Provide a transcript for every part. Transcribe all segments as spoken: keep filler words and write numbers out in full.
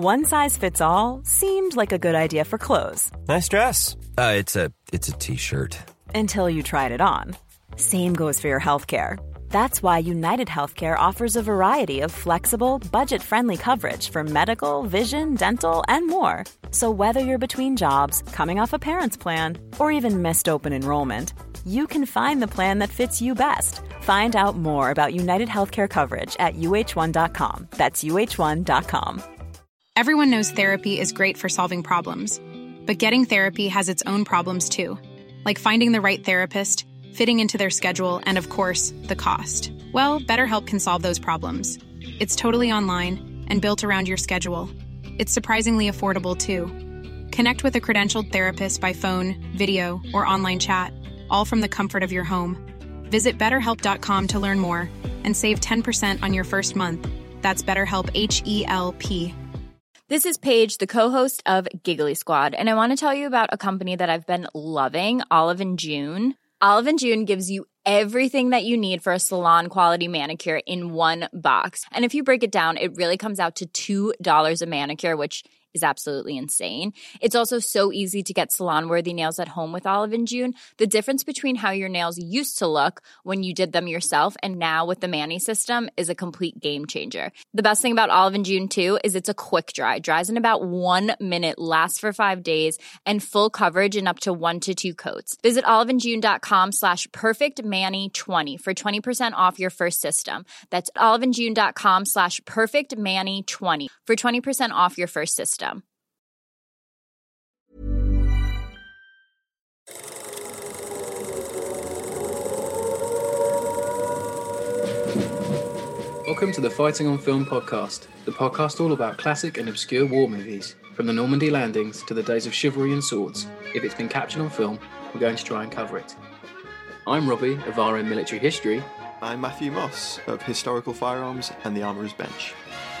One size fits all seemed like a good idea for clothes. Nice dress. Uh, it's a it's a t-shirt. Until you tried it on. Same goes for your healthcare. That's why United Healthcare offers a variety of flexible, budget-friendly coverage for medical, vision, dental, and more. So whether you're between jobs, coming off a parent's plan, or even missed open enrollment, you can find the plan that fits you best. Find out more about United Healthcare coverage at U H one dot com. That's U H one dot com. Everyone knows therapy is great for solving problems. But getting therapy has its own problems too. Like finding the right therapist, fitting into their schedule, and of course, the cost. Well, BetterHelp can solve those problems. It's totally online and built around your schedule. It's surprisingly affordable too. Connect with a credentialed therapist by phone, video, or online chat, all from the comfort of your home. Visit better help dot com to learn more and save ten percent on your first month. That's BetterHelp, H E L P. This is Paige, the co-host of Giggly Squad, and I want to tell you about a company that I've been loving, Olive and June. Olive and June gives you everything that you need for a salon-quality manicure in one box. And if you break it down, it really comes out to two dollars a manicure, which is absolutely insane. It's also so easy to get salon-worthy nails at home with Olive and June. The difference between how your nails used to look when you did them yourself and now with the Mani system is a complete game changer. The best thing about Olive and June, too, is it's a quick dry. Dries in about one minute, lasts for five days, and full coverage in up to one to two coats. Visit oliveandjune.com slash perfectmani20 for twenty percent off your first system. That's oliveandjune.com slash perfectmani20 for twenty percent off your first system. Welcome to the Fighting on Film podcast, the podcast all about classic and obscure war movies, from the Normandy landings to the days of chivalry and swords. If it's been captured on film, we're going to try and cover it. I'm Robbie of R M Military History. I'm Matthew Moss of Historical Firearms and the Armourer's Bench.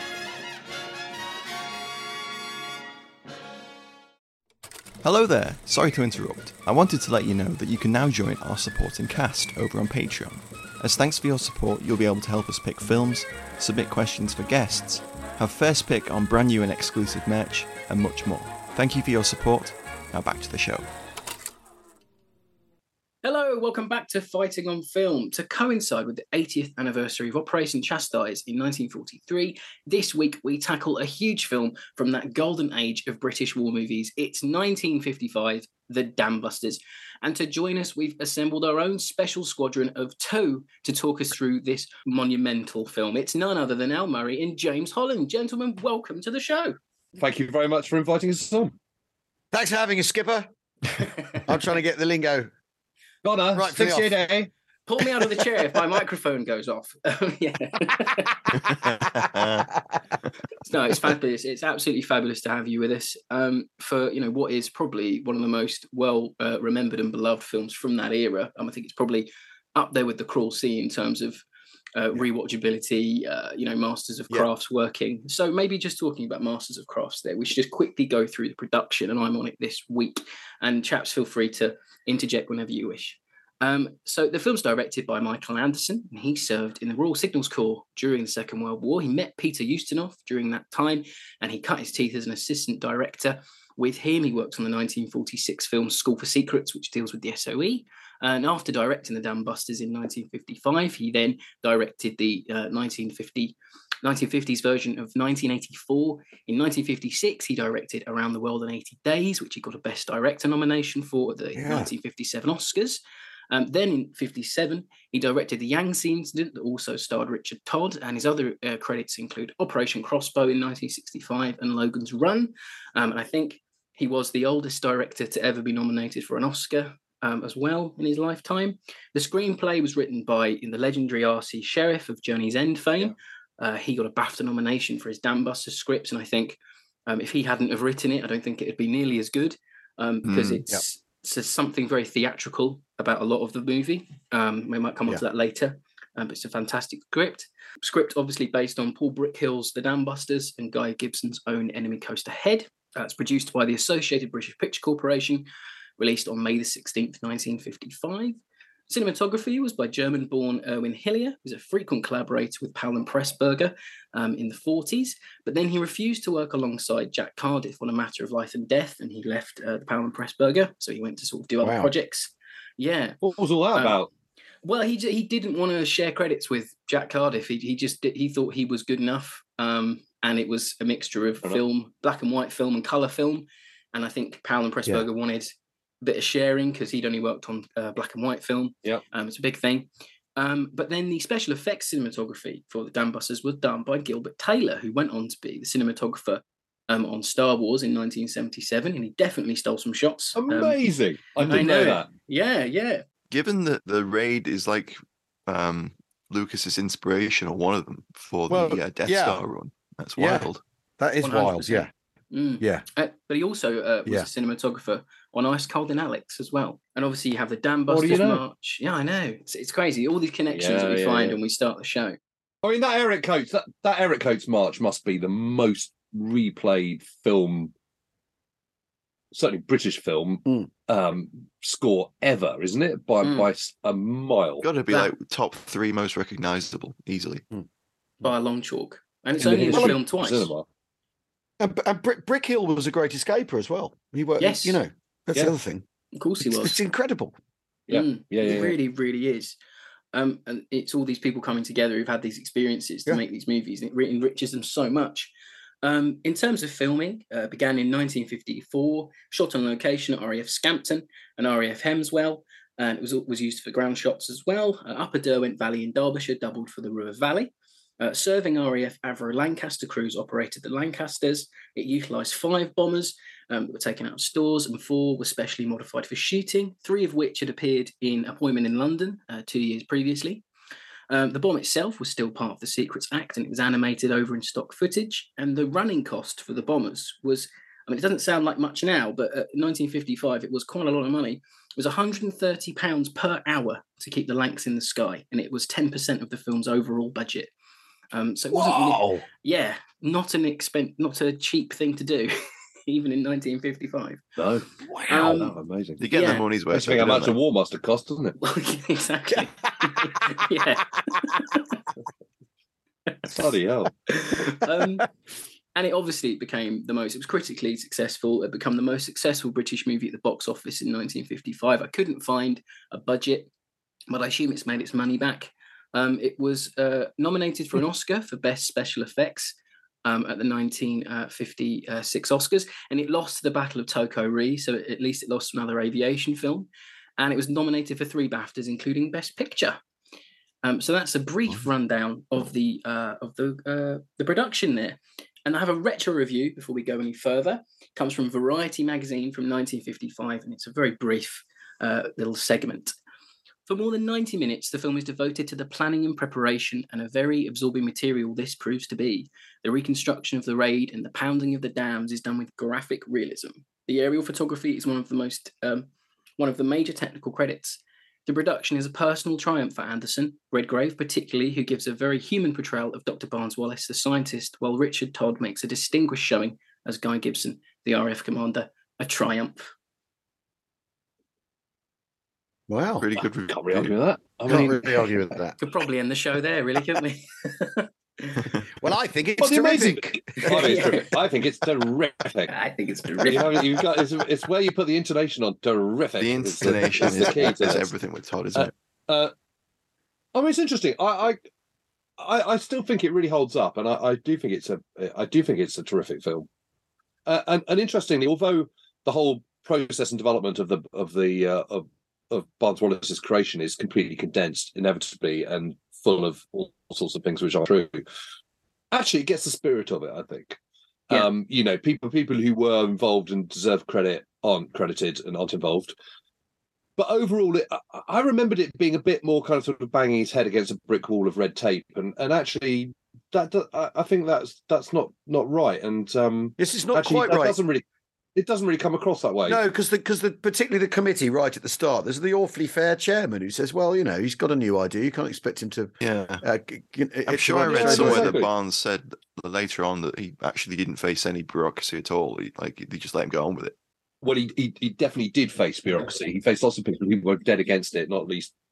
Hello there, sorry to interrupt. I wanted to let you know that you can now join our supporting cast over on Patreon. As thanks for your support, you'll be able to help us pick films, submit questions for guests, have first pick on brand new and exclusive merch, and much more. Thank you for your support. Now back to the show. Hello, welcome back to Fighting on Film. To coincide with the eightieth anniversary of Operation Chastise in nineteen forty-three, this week we tackle a huge film from that golden age of British war movies. It's nineteen fifty-five, The Dam Busters. And to join us, we've assembled our own special squadron of two to talk us through this monumental film. It's none other than Al Murray and James Holland. Gentlemen, welcome to the show. Thank you very much for inviting us on. Thanks for having us, Skipper. I'm trying to get the lingo. Connor, right six year day. Pull me out of the chair if my microphone goes off. Yeah. No, it's fabulous. It's absolutely fabulous to have you with us um, for, you know, what is probably one of the most well uh, remembered and beloved films from that era. Um, I think it's probably up there with The Cruel Sea in terms of uh, rewatchability, uh, you know, Masters of Crafts yeah. working. So maybe just talking about Masters of Crafts there, we should just quickly go through the production, and I'm on it this week. And chaps, feel free to interject whenever you wish. Um, so the film's directed by Michael Anderson, and he served in the Royal Signals Corps during the Second World War. He met Peter Ustinov during that time, and he cut his teeth as an assistant director. With him, he worked on the nineteen forty-six film School for Secrets, which deals with the S O E. And after directing The Dam Busters in nineteen fifty-five, he then directed the uh, nineteen fifty, nineteen fifties version of nineteen eighty-four. In nineteen fifty-six, he directed Around the World in eighty days, which he got a Best Director nomination for at the yeah. nineteen fifty-seven Oscars. Um, then in fifty-seven, he directed The Yangtze Incident that also starred Richard Todd, and his other uh, credits include Operation Crossbow in nineteen sixty-five and Logan's Run. Um, and I think he was the oldest director to ever be nominated for an Oscar um, as well in his lifetime. The screenplay was written by the legendary R C Sheriff of Journey's End fame. Uh, he got a BAFTA nomination for his Dam Busters script, and I think um, if he hadn't have written it, I don't think it would be nearly as good um, because mm, it's... Yep. Says something very theatrical about a lot of the movie. Um, we might come on yeah. to that later, um, but it's a fantastic script. Script obviously based on Paul Brickhill's The Dam Busters and Guy Gibson's own Enemy Coast Ahead. Uh, it's produced by the Associated British Picture Corporation, released on May the sixteenth, nineteen fifty-five. Cinematography was by German-born Erwin Hillier, who was a frequent collaborator with Powell and Pressburger um, in the forties. But then he refused to work alongside Jack Cardiff on A Matter of Life and Death, and he left uh, the Powell and Pressburger. So he went to sort of do other Wow. projects. Yeah. What was all that Um, about? Well, he j- he didn't want to share credits with Jack Cardiff. He he just did, he thought he was good enough, um, and it was a mixture of Fair enough. film, black and white film, and color film. And I think Powell and Pressburger wanted a bit of sharing because he'd only worked on uh, black and white film. Yeah. Um, it's a big thing. Um, but then the special effects cinematography for the Dam Busters was done by Gilbert Taylor, who went on to be the cinematographer um, on Star Wars in nineteen seventy-seven, and he definitely stole some shots. Um, Amazing. I I didn't know. know. that. yeah, yeah. Given that the raid is like um, Lucas's inspiration, or one of them, for Well, the uh, Death yeah. Star run, that's Yeah. wild. That is one hundred wild. percent. Yeah. Mm. Yeah. Uh, but he also uh, was Yeah. a cinematographer on Ice Cold and Alex as well. And obviously you have the Dam What do Busters you know? March. Yeah, I know. It's, it's crazy. All these connections Yeah, that we yeah, find yeah. when we start the show. I mean, that Eric Coates, that, that Eric Coates march must be the most replayed film, certainly British film, Mm. um, score ever, isn't it? By Mm. by s- a mile. Got to be That- like top three most recognizable easily. By a long chalk. And it's In the only in the history film of twice. cinema. And, and Brick, Brick Hill was a great escaper as well. He worked, Yes. you know, that's Yeah. the other thing. Of course he It's, was. it's incredible. Yeah. Mm, Yeah, yeah, it yeah. really, really is. Um, and it's all these people coming together who've had these experiences to Yeah. make these movies, and it re- enriches them so much. Um, in terms of filming, uh, began in nineteen fifty-four, shot on location at R A F Scampton and R A F Hemswell, and it was was used for ground shots as well. Uh, Upper Derwent Valley in Derbyshire doubled for the River Valley. Uh, serving R A F Avro Lancaster crews operated the Lancasters. It utilised five bombers um, that were taken out of stores, and four were specially modified for shooting, three of which had appeared in Appointment in London uh, two years previously. Um, the bomb itself was still part of the Secrets Act, and it was animated over in stock footage. And the running cost for the bombers was, I mean, it doesn't sound like much now, but in nineteen fifty-five, it was quite a lot of money. It was one hundred thirty pounds per hour to keep the Lancs in the sky, and it was ten percent of the film's overall budget. Um, so it wasn't, Wow. yeah, not an expense, not a cheap thing to do, even in nineteen fifty-five. No. Wow. Um, No, amazing. You get Yeah. the money's worth. Makes me think how don't much a they? war must have cost, doesn't it? Well, exactly. yeah. Bloody hell. um, and it obviously became the most, it was critically successful. It became the most successful British movie at the box office in nineteen fifty-five. I couldn't find a budget, but I assume it's made its money back. Um, it was uh, nominated for an Oscar for Best Special Effects um, at the nineteen fifty-six Oscars, and it lost to the Battle of Toko-Ri, so at least it lost another aviation film. And it was nominated for three BAFTAs, including Best Picture. Um, so that's a brief rundown of the uh, of the uh, the production there. And I have a retro review before we go any further. It comes from Variety magazine from nineteen fifty-five, and it's a very brief uh, little segment. For more than ninety minutes, the film is devoted to the planning and preparation, and a very absorbing material this proves to be. The reconstruction of the raid and the pounding of the dams is done with graphic realism. The aerial photography is one of the most um, one of the major technical credits. The production is a personal triumph for Anderson, Redgrave particularly, who gives a very human portrayal of Doctor Barnes Wallace, the scientist, while Richard Todd makes a distinguished showing as Guy Gibson, the R A F commander, a triumph. Wow. Pretty good Can't review. really argue with that. I Can't mean, really argue with that. Could probably end the show there, really, couldn't we? Well, I think it's well, the amazing. terrific. I think it's terrific. I think it's terrific. I think it's You terrific. know, you've got, it's, it's where you put the intonation on terrific. The is intonation is is, the key to is this. everything with Todd, isn't it? Uh, I mean, it's interesting. I, I, I, I still think it really holds up, and I, I do think it's a, I do think it's a terrific film. Uh, and, and interestingly, although the whole process and development of the of the uh, of of Barnes Wallace's creation is completely condensed, inevitably, and full of all sorts of things which are true, actually, it gets the spirit of it. I think. Yeah. Um, you know, people people who were involved and deserve credit aren't credited and aren't involved. But overall, it, I, I remembered it being a bit more kind of sort of banging its head against a brick wall of red tape, and and actually, that, that I, I think that's that's not not right. And um, This is not actually, quite that right. doesn't really, it doesn't really come across that way. No, because the because the particularly the committee right at the start, there's the awfully fair chairman who says, "Well, you know, he's got a new idea. You can't expect him to." Yeah. Uh, g- g- I'm it's sure I not- read Yeah, somewhere exactly. that Barnes said later on that he actually didn't face any bureaucracy at all. He, like they just let him go on with it. Well, he, he he definitely did face bureaucracy. He faced lots of people who were dead against it, not least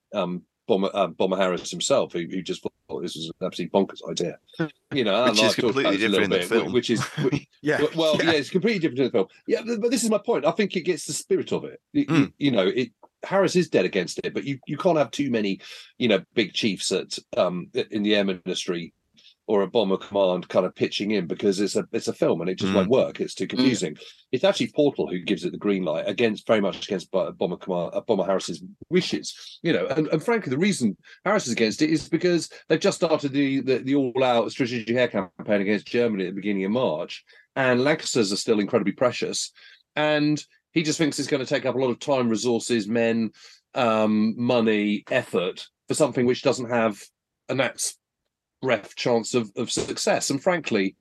um, Bomber, uh, Bomber Harris himself, who, who just thought this was an absolutely bonkers idea. You know, which is completely different in the bit, film. Which is, which, yeah, well, yeah. yeah, it's completely different in the film. Yeah, but this is my point. I think it gets the spirit of it. You, Mm. you, you know, it. Harris is dead against it, but you, you can't have too many, you know, big chiefs at um in the air ministry or a bomber command kind of pitching in, because it's a it's a film and it just Mm. won't work. It's too confusing. Mm. It's actually Portal who gives it the green light against very much against bomber command uh, Bomber Harris's wishes. You know, and, and frankly, the reason Harris is against it is because they've just started the the, the all out strategic air campaign against Germany at the beginning of March, and Lancasters are still incredibly precious, and he just thinks it's going to take up a lot of time, resources, men, um, money, effort for something which doesn't have a gnat's breath chance of, of success. And frankly,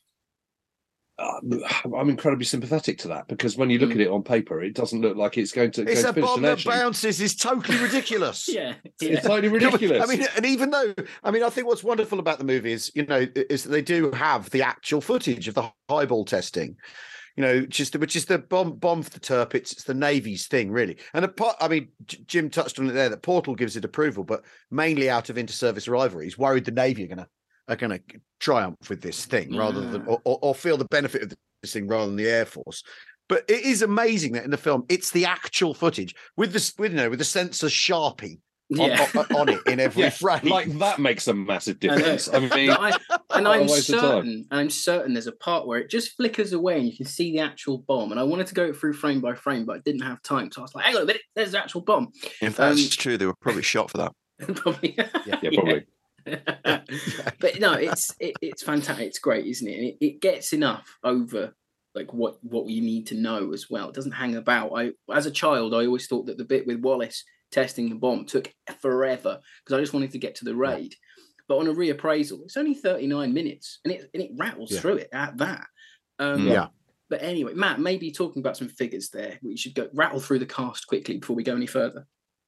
uh, I'm incredibly sympathetic to that, because when you look mm. at it on paper, it doesn't look like it's going to. It's go a to bomb that actually. bounces is totally ridiculous. yeah, yeah, it's totally ridiculous. I mean, and even though, I mean, I think what's wonderful about the movie is, you know, is that they do have the actual footage of the highball testing. You know, just which is the bomb bomb for the Tirpitz. It's the Navy's thing, really. And apart, I mean, J- Jim touched on it there that Portal gives it approval, but mainly out of inter-service rivalry. He's worried the Navy are going to are going to triumph with this thing yeah. rather than or, or, or feel the benefit of this thing rather than the Air Force. But it is amazing that in the film, it's the actual footage with the with, you know with the sensor Sharpie. Yeah. On, on, on it in every yeah, frame, like that makes a massive difference. I, I mean, I, and I'm certain, I'm certain there's a part where it just flickers away and you can see the actual bomb. And I wanted to go through frame by frame, but I didn't have time, so I was like, "Hang on a minute, there's the actual bomb." If that's um, true, they were probably shot for that. probably, yeah, yeah, probably. Yeah. But no, it's it, it's fantastic. It's great, isn't it? And it, it gets enough over like what what we need to know as well. It doesn't hang about. I, as a child, I always thought that the bit with Wallace testing the bomb took forever because I just wanted to get to the raid. But on a reappraisal, it's only thirty-nine minutes, and it and it rattles yeah. through it at that. Um, yeah. But anyway, Matt, maybe talking about some figures there, we should go rattle through the cast quickly before we go any further.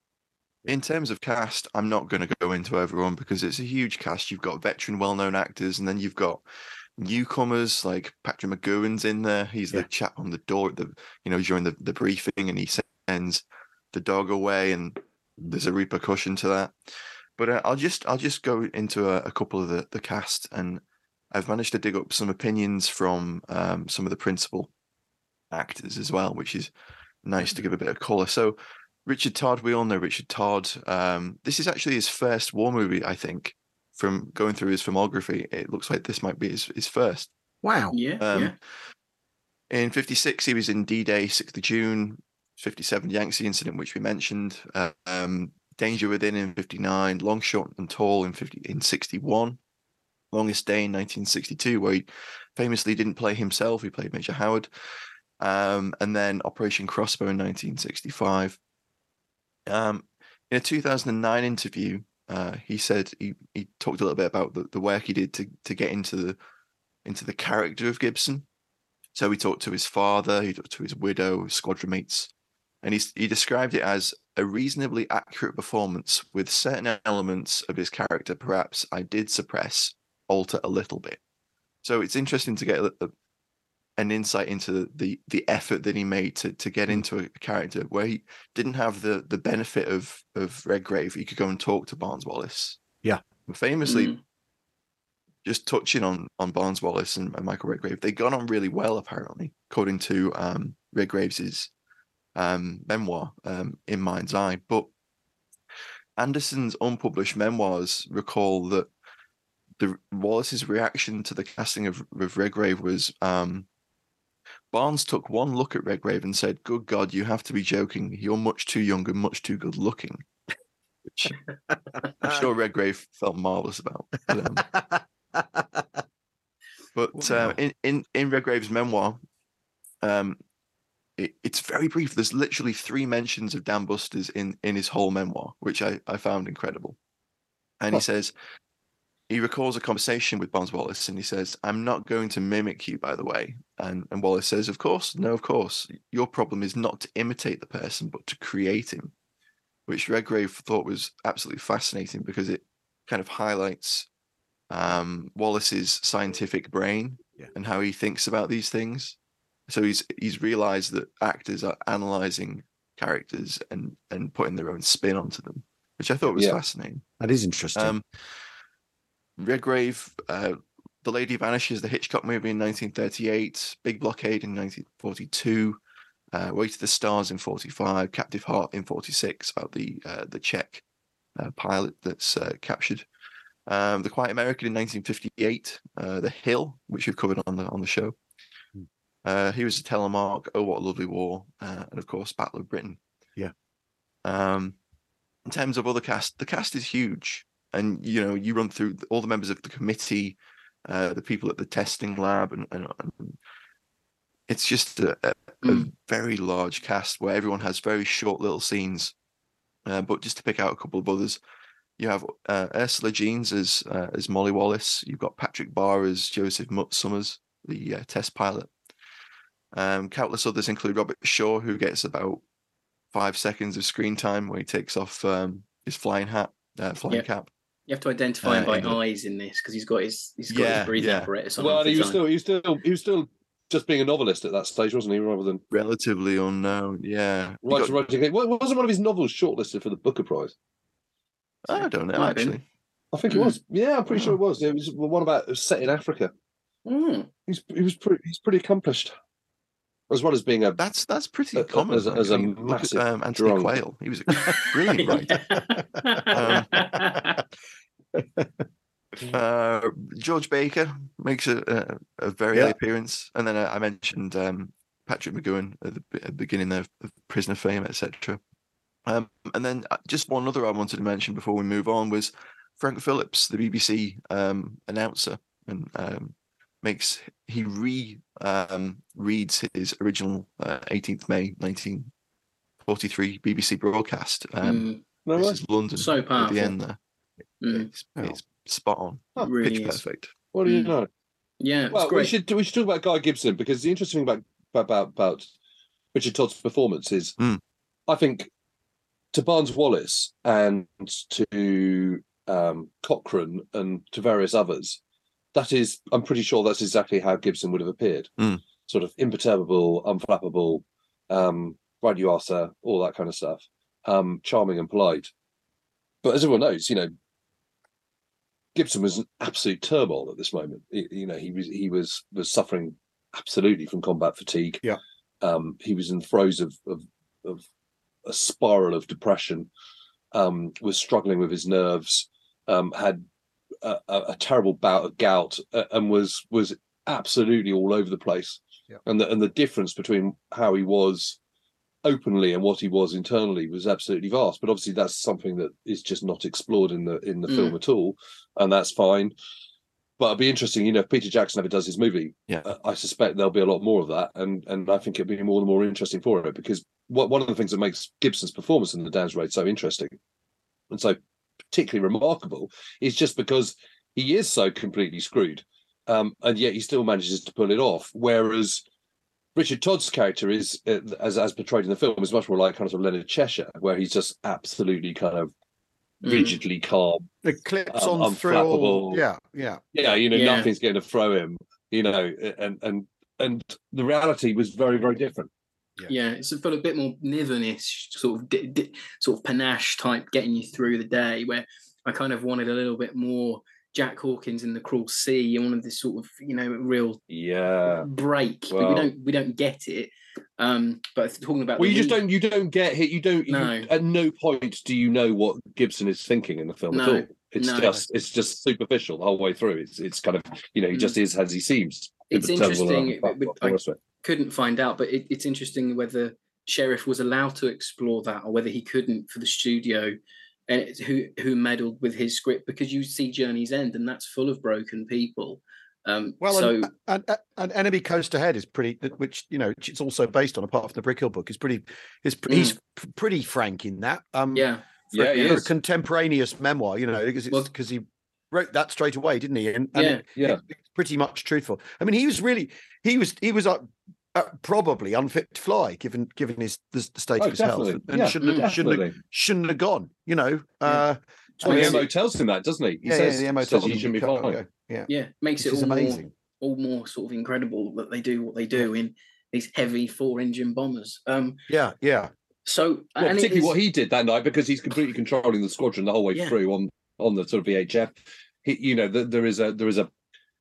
In terms of cast, I'm not going to go into everyone because it's a huge cast. You've got veteran, well-known actors, and then you've got newcomers like Patrick McGowan's in there. He's yeah. the chap on the door, the you know during the, the briefing, and he sends the dog away, and there's a repercussion to that. But uh, I'll just I'll just go into a, a couple of the, the cast, and I've managed to dig up some opinions from um, some of the principal actors as well, which is nice to give a bit of colour. So Richard Todd, we all know Richard Todd. Um, this is actually his first war movie, I think. From going through his filmography, it looks like this might be his, his first. Wow. Yeah, um, yeah. In fifty-six, he was in D-Day, sixth of June. fifty-seven, Yangtze incident, which we mentioned. Uh, um, Danger Within in fifty-nine. Long Shot and Tall in fifty in sixty-one. Longest Day in nineteen sixty-two, where he famously didn't play himself. He played Major Howard. Um, and then Operation Crossbow in nineteen sixty-five. Um, in a two thousand nine interview, uh, he said he, he talked a little bit about the, the work he did to to get into the into the character of Gibson. So he talked to his father, he talked to his widow, his squadron mates, and he he described it as a reasonably accurate performance with certain elements of his character perhaps I did suppress, alter a little bit. So it's interesting to get a, a, an insight into the the effort that he made to to get into a character where he didn't have the the benefit of of Redgrave. He could go and talk to Barnes Wallis. Yeah, famously. Mm. Just touching on on Barnes Wallis and, and Michael Redgrave, they got on really well apparently, according to um, Redgrave's um, memoir, um, In Mind's Eye. But Anderson's unpublished memoirs recall that the Wallace's reaction to the casting of, of Redgrave was um, Barnes took one look at Redgrave and said, "Good God, you have to be joking. You're much too young and much too good looking." Which I'm sure Redgrave felt marvelous about. But, um, but wow. uh, in, in, in Redgrave's memoir, um, it, it's very brief. There's literally three mentions of Dan Busters in, in his whole memoir, which I, I found incredible. And he says, he recalls a conversation with Barnes Wallis, and he says, "I'm not going to mimic you, by the way." And, and Wallis says, "Of course, no, of course. Your problem is not to imitate the person, but to create him," which Redgrave thought was absolutely fascinating because it kind of highlights um, Wallace's scientific brain yeah. and how he thinks about these things. So he's he's realized that actors are analyzing characters and, and putting their own spin onto them. which I thought was Yeah. fascinating. That is interesting. Um, Redgrave, uh, The Lady Vanishes, the Hitchcock movie in nineteen thirty-eight, Big Blockade in nineteen forty-two, uh, Way to the Stars in forty-five, Captive Heart in forty-six, about the uh, the Czech uh, pilot that's uh, captured. Um, The Quiet American in nineteen fifty-eight, uh, The Hill, which we've covered on the on the show. Hmm. Uh, He Was a Telemark, Oh What a Lovely War, uh, and of course Battle of Britain. Yeah. Um, in terms of other cast, the cast is huge, and you know you run through all the members of the committee, uh, the people at the testing lab, and, and, and it's just a, a, Mm. a very large cast where everyone has very short little scenes. Uh, but just to pick out a couple of others, you have uh, Ursula Jeans as uh, as Molly Wallace. You've got Patrick Barr as Joseph Mutt Summers, the uh, test pilot. Um, countless others include Robert Shaw, who gets about five seconds of screen time when he takes off um, his flying hat, uh, flying Yeah. cap. You have to identify him Uh, by in the- eyes in this because he's got his he's got Yeah, his breathing yeah. apparatus on. Well, half the he was time. still he was still he was still just being a novelist at that stage, wasn't he? Rather than Relatively unknown, yeah. You writing, got- writing. Well, wasn't one of his novels shortlisted for the Booker Prize? I don't know, Might have been. actually. I think it Mm. was. Yeah, I'm pretty sure it was. It was one about it was set in Africa. Mm. He's he was pretty he's pretty accomplished, as well as being a That's that's pretty Uh, common. as a- as a actually. Look at massive um, Anthony drunk. Quayle. He was a brilliant writer. Uh, George Baker makes a, a, a very Yeah. early appearance, and then I, I mentioned um, Patrick McGowan at the, at the beginning of, of Prisoner Fame, et cetera. Um, and then uh, just one other I wanted to mention before we move on was Frank Phillips, the B B C um, announcer, and um, makes he re um, reads his original uh, eighteenth of May nineteen forty-three B B C broadcast. Um, Mm. no this way. is London So at powerful. the end there. Mm. It's, it's spot on, Oh, really pitch is. perfect. What do you Mm. know? Yeah, it's Well, we great. should we should talk about Guy Gibson, because the interesting thing about about about Richard Todd's performance is, Mm. I think, to Barnes Wallis and to um, Cochrane and to various others, that is, I'm pretty sure that's exactly how Gibson would have appeared. Mm. Sort of imperturbable, unflappable, um, right you are, sir, all that kind of stuff. Um, charming and polite. But as everyone knows, you know, Gibson was an absolute turmoil at this moment. He- you know, he was he was was suffering absolutely from combat fatigue. Yeah. Um, he was in the throes of of, of a spiral of depression. Um, was struggling with his nerves. Um, had a, a, a terrible bout of gout, uh, and was was absolutely all over the place. Yeah. And the and the difference between how he was openly and what he was internally was absolutely vast. But obviously that's something that is just not explored in the in the Mm. film at all, and that's fine. But it'd be interesting, you know, if Peter Jackson ever does his movie, Yeah. uh, I suspect there'll be a lot more of that, and and I think it'd be more and more interesting for it, because what one of the things that makes Gibson's performance in The Downs Raid so interesting and so particularly remarkable is just because he is so completely screwed, um, and yet he still manages to pull it off. Whereas Richard Todd's character is, uh, as as portrayed in the film, is much more like kind of Leonard Cheshire, where he's just absolutely kind of Mm. rigidly calm. It clips Um, on through all. unflappable. Yeah, yeah. Yeah, you know, Yeah. nothing's going to throw him. You know, and and and the reality was very very different. Yeah, it's got a bit more Niven-ish, sort of di- di- sort of panache type, getting you through the day. Where I kind of wanted a little bit more Jack Hawkins in The Cruel Sea. I wanted this sort of, you know, real Yeah. break, but we well- don't we don't get it. Um, but talking about Well, the you just re- don't you don't get hit. You don't. No. You, at no point do you know what Gibson is thinking in the film at No, all. It's no. just it's just superficial the whole way through. It's it's kind of, you know, he Mm. just is as he seems. It's Imperturbable and interesting, unflappable, but all I- the rest of it. couldn't find out, but it, it's interesting whether Sheriff was allowed to explore that or whether he couldn't for the studio, and it's who who meddled with his script, because you see Journey's End and that's full of broken people. Um, Well, so and, and, and, and Enemy Coast Ahead is pretty, which you know, it's also based on, apart from the Brick Hill book, is pretty. Is he's p- pretty frank in that. Um, yeah, for, Yeah, he for a is. contemporaneous memoir, you know, because Well- because he wrote that straight away, didn't he? And, and Yeah, it- yeah. it- it's pretty much truthful. I mean, he was really, he was, he was uh, uh, probably unfit to fly, given given his the, the state Oh, of his health, definitely. and Yeah, shouldn't have, shouldn't have, Definitely. shouldn't have gone. You know, uh, Well, the makes M O it- tells him that, doesn't he? He yeah, says, yeah, the M O says tells him he shouldn't be can't fine. go. Yeah, yeah, makes which it is all amazing. more all more sort of incredible that they do what they do in these heavy four engine bombers. Um, Yeah, yeah. So, well, and particularly it is, what he did that night, because he's completely controlling the squadron the whole way Yeah. through on on the sort of V H F. He, you know, the, there is a there is a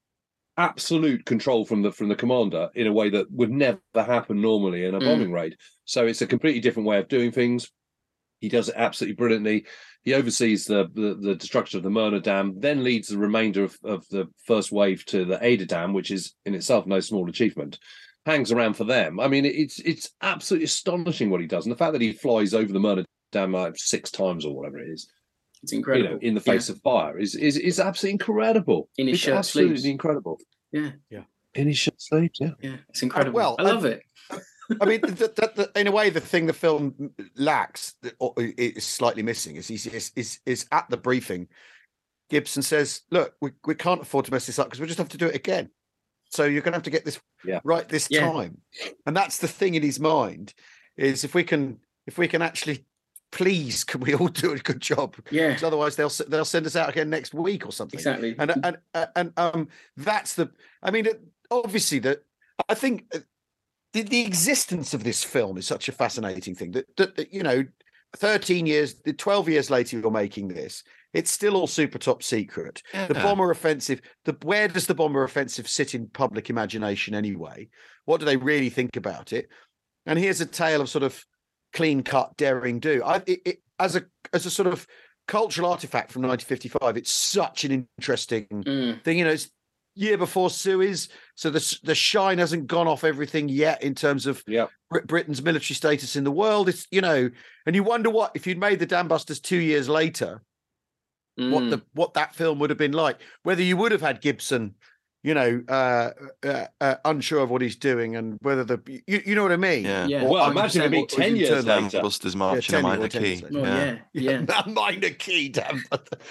absolute control from the from the commander in a way that would never happen normally in a Mm. bombing raid. So it's a completely different way of doing things. He does it absolutely brilliantly. He oversees the the, the destruction of the Myrna Dam, then leads the remainder of, of the first wave to the Ada Dam, which is in itself no small achievement. Hangs around for them. I mean, it's it's absolutely astonishing what he does, and the fact that he flies over the Myrna Dam like six times or whatever it is, it's incredible. you know, in the face Yeah. of fire, is is is absolutely incredible. In his it's shirt absolutely sleeves. incredible. Yeah, In his shirt sleeves, yeah. yeah, it's incredible. well, I love it. I mean, the, the, the, in a way, the thing the film lacks, or is slightly missing, is, is is is at the briefing, Gibson says, "Look, we, we can't afford to mess this up because we just have to do it again. So you're going to have to get this Yeah. right this Yeah. time." And that's the thing in his mind, is if we can if we can actually, please, can we all do a good job? Yeah, 'Cause otherwise they'll s- they'll send us out again next week or something. exactly. And and and, and um, that's the. I mean, it- obviously that I think. uh, The, the existence of this film is such a fascinating thing that, that, that you know, thirteen years, twelve years later, you're making this. It's still all super top secret. The Yeah. bomber offensive. The where does the bomber offensive sit in public imagination anyway? What do they really think about it? And here's a tale of sort of clean cut daring do. I it, it, as a as a sort of cultural artifact from nineteen fifty-five. It's such an interesting Mm. thing. You know, it's year before Suez, so the the shine hasn't gone off everything yet in terms of Yeah. Brit- Britain's military status in the world. It's, you know, and you wonder what if you'd made the Dam Busters two years later, what Mm. the what that film would have been like. Whether you would have had Gibson, you know, uh, uh, uh, unsure of what he's doing, and whether the you, you know what I mean. Yeah. Yeah. Well, one hundred imagine it being What was ten years internal. later. Busters marching ten a minor or ten key. years later. Oh, yeah, yeah. A minor key, damn.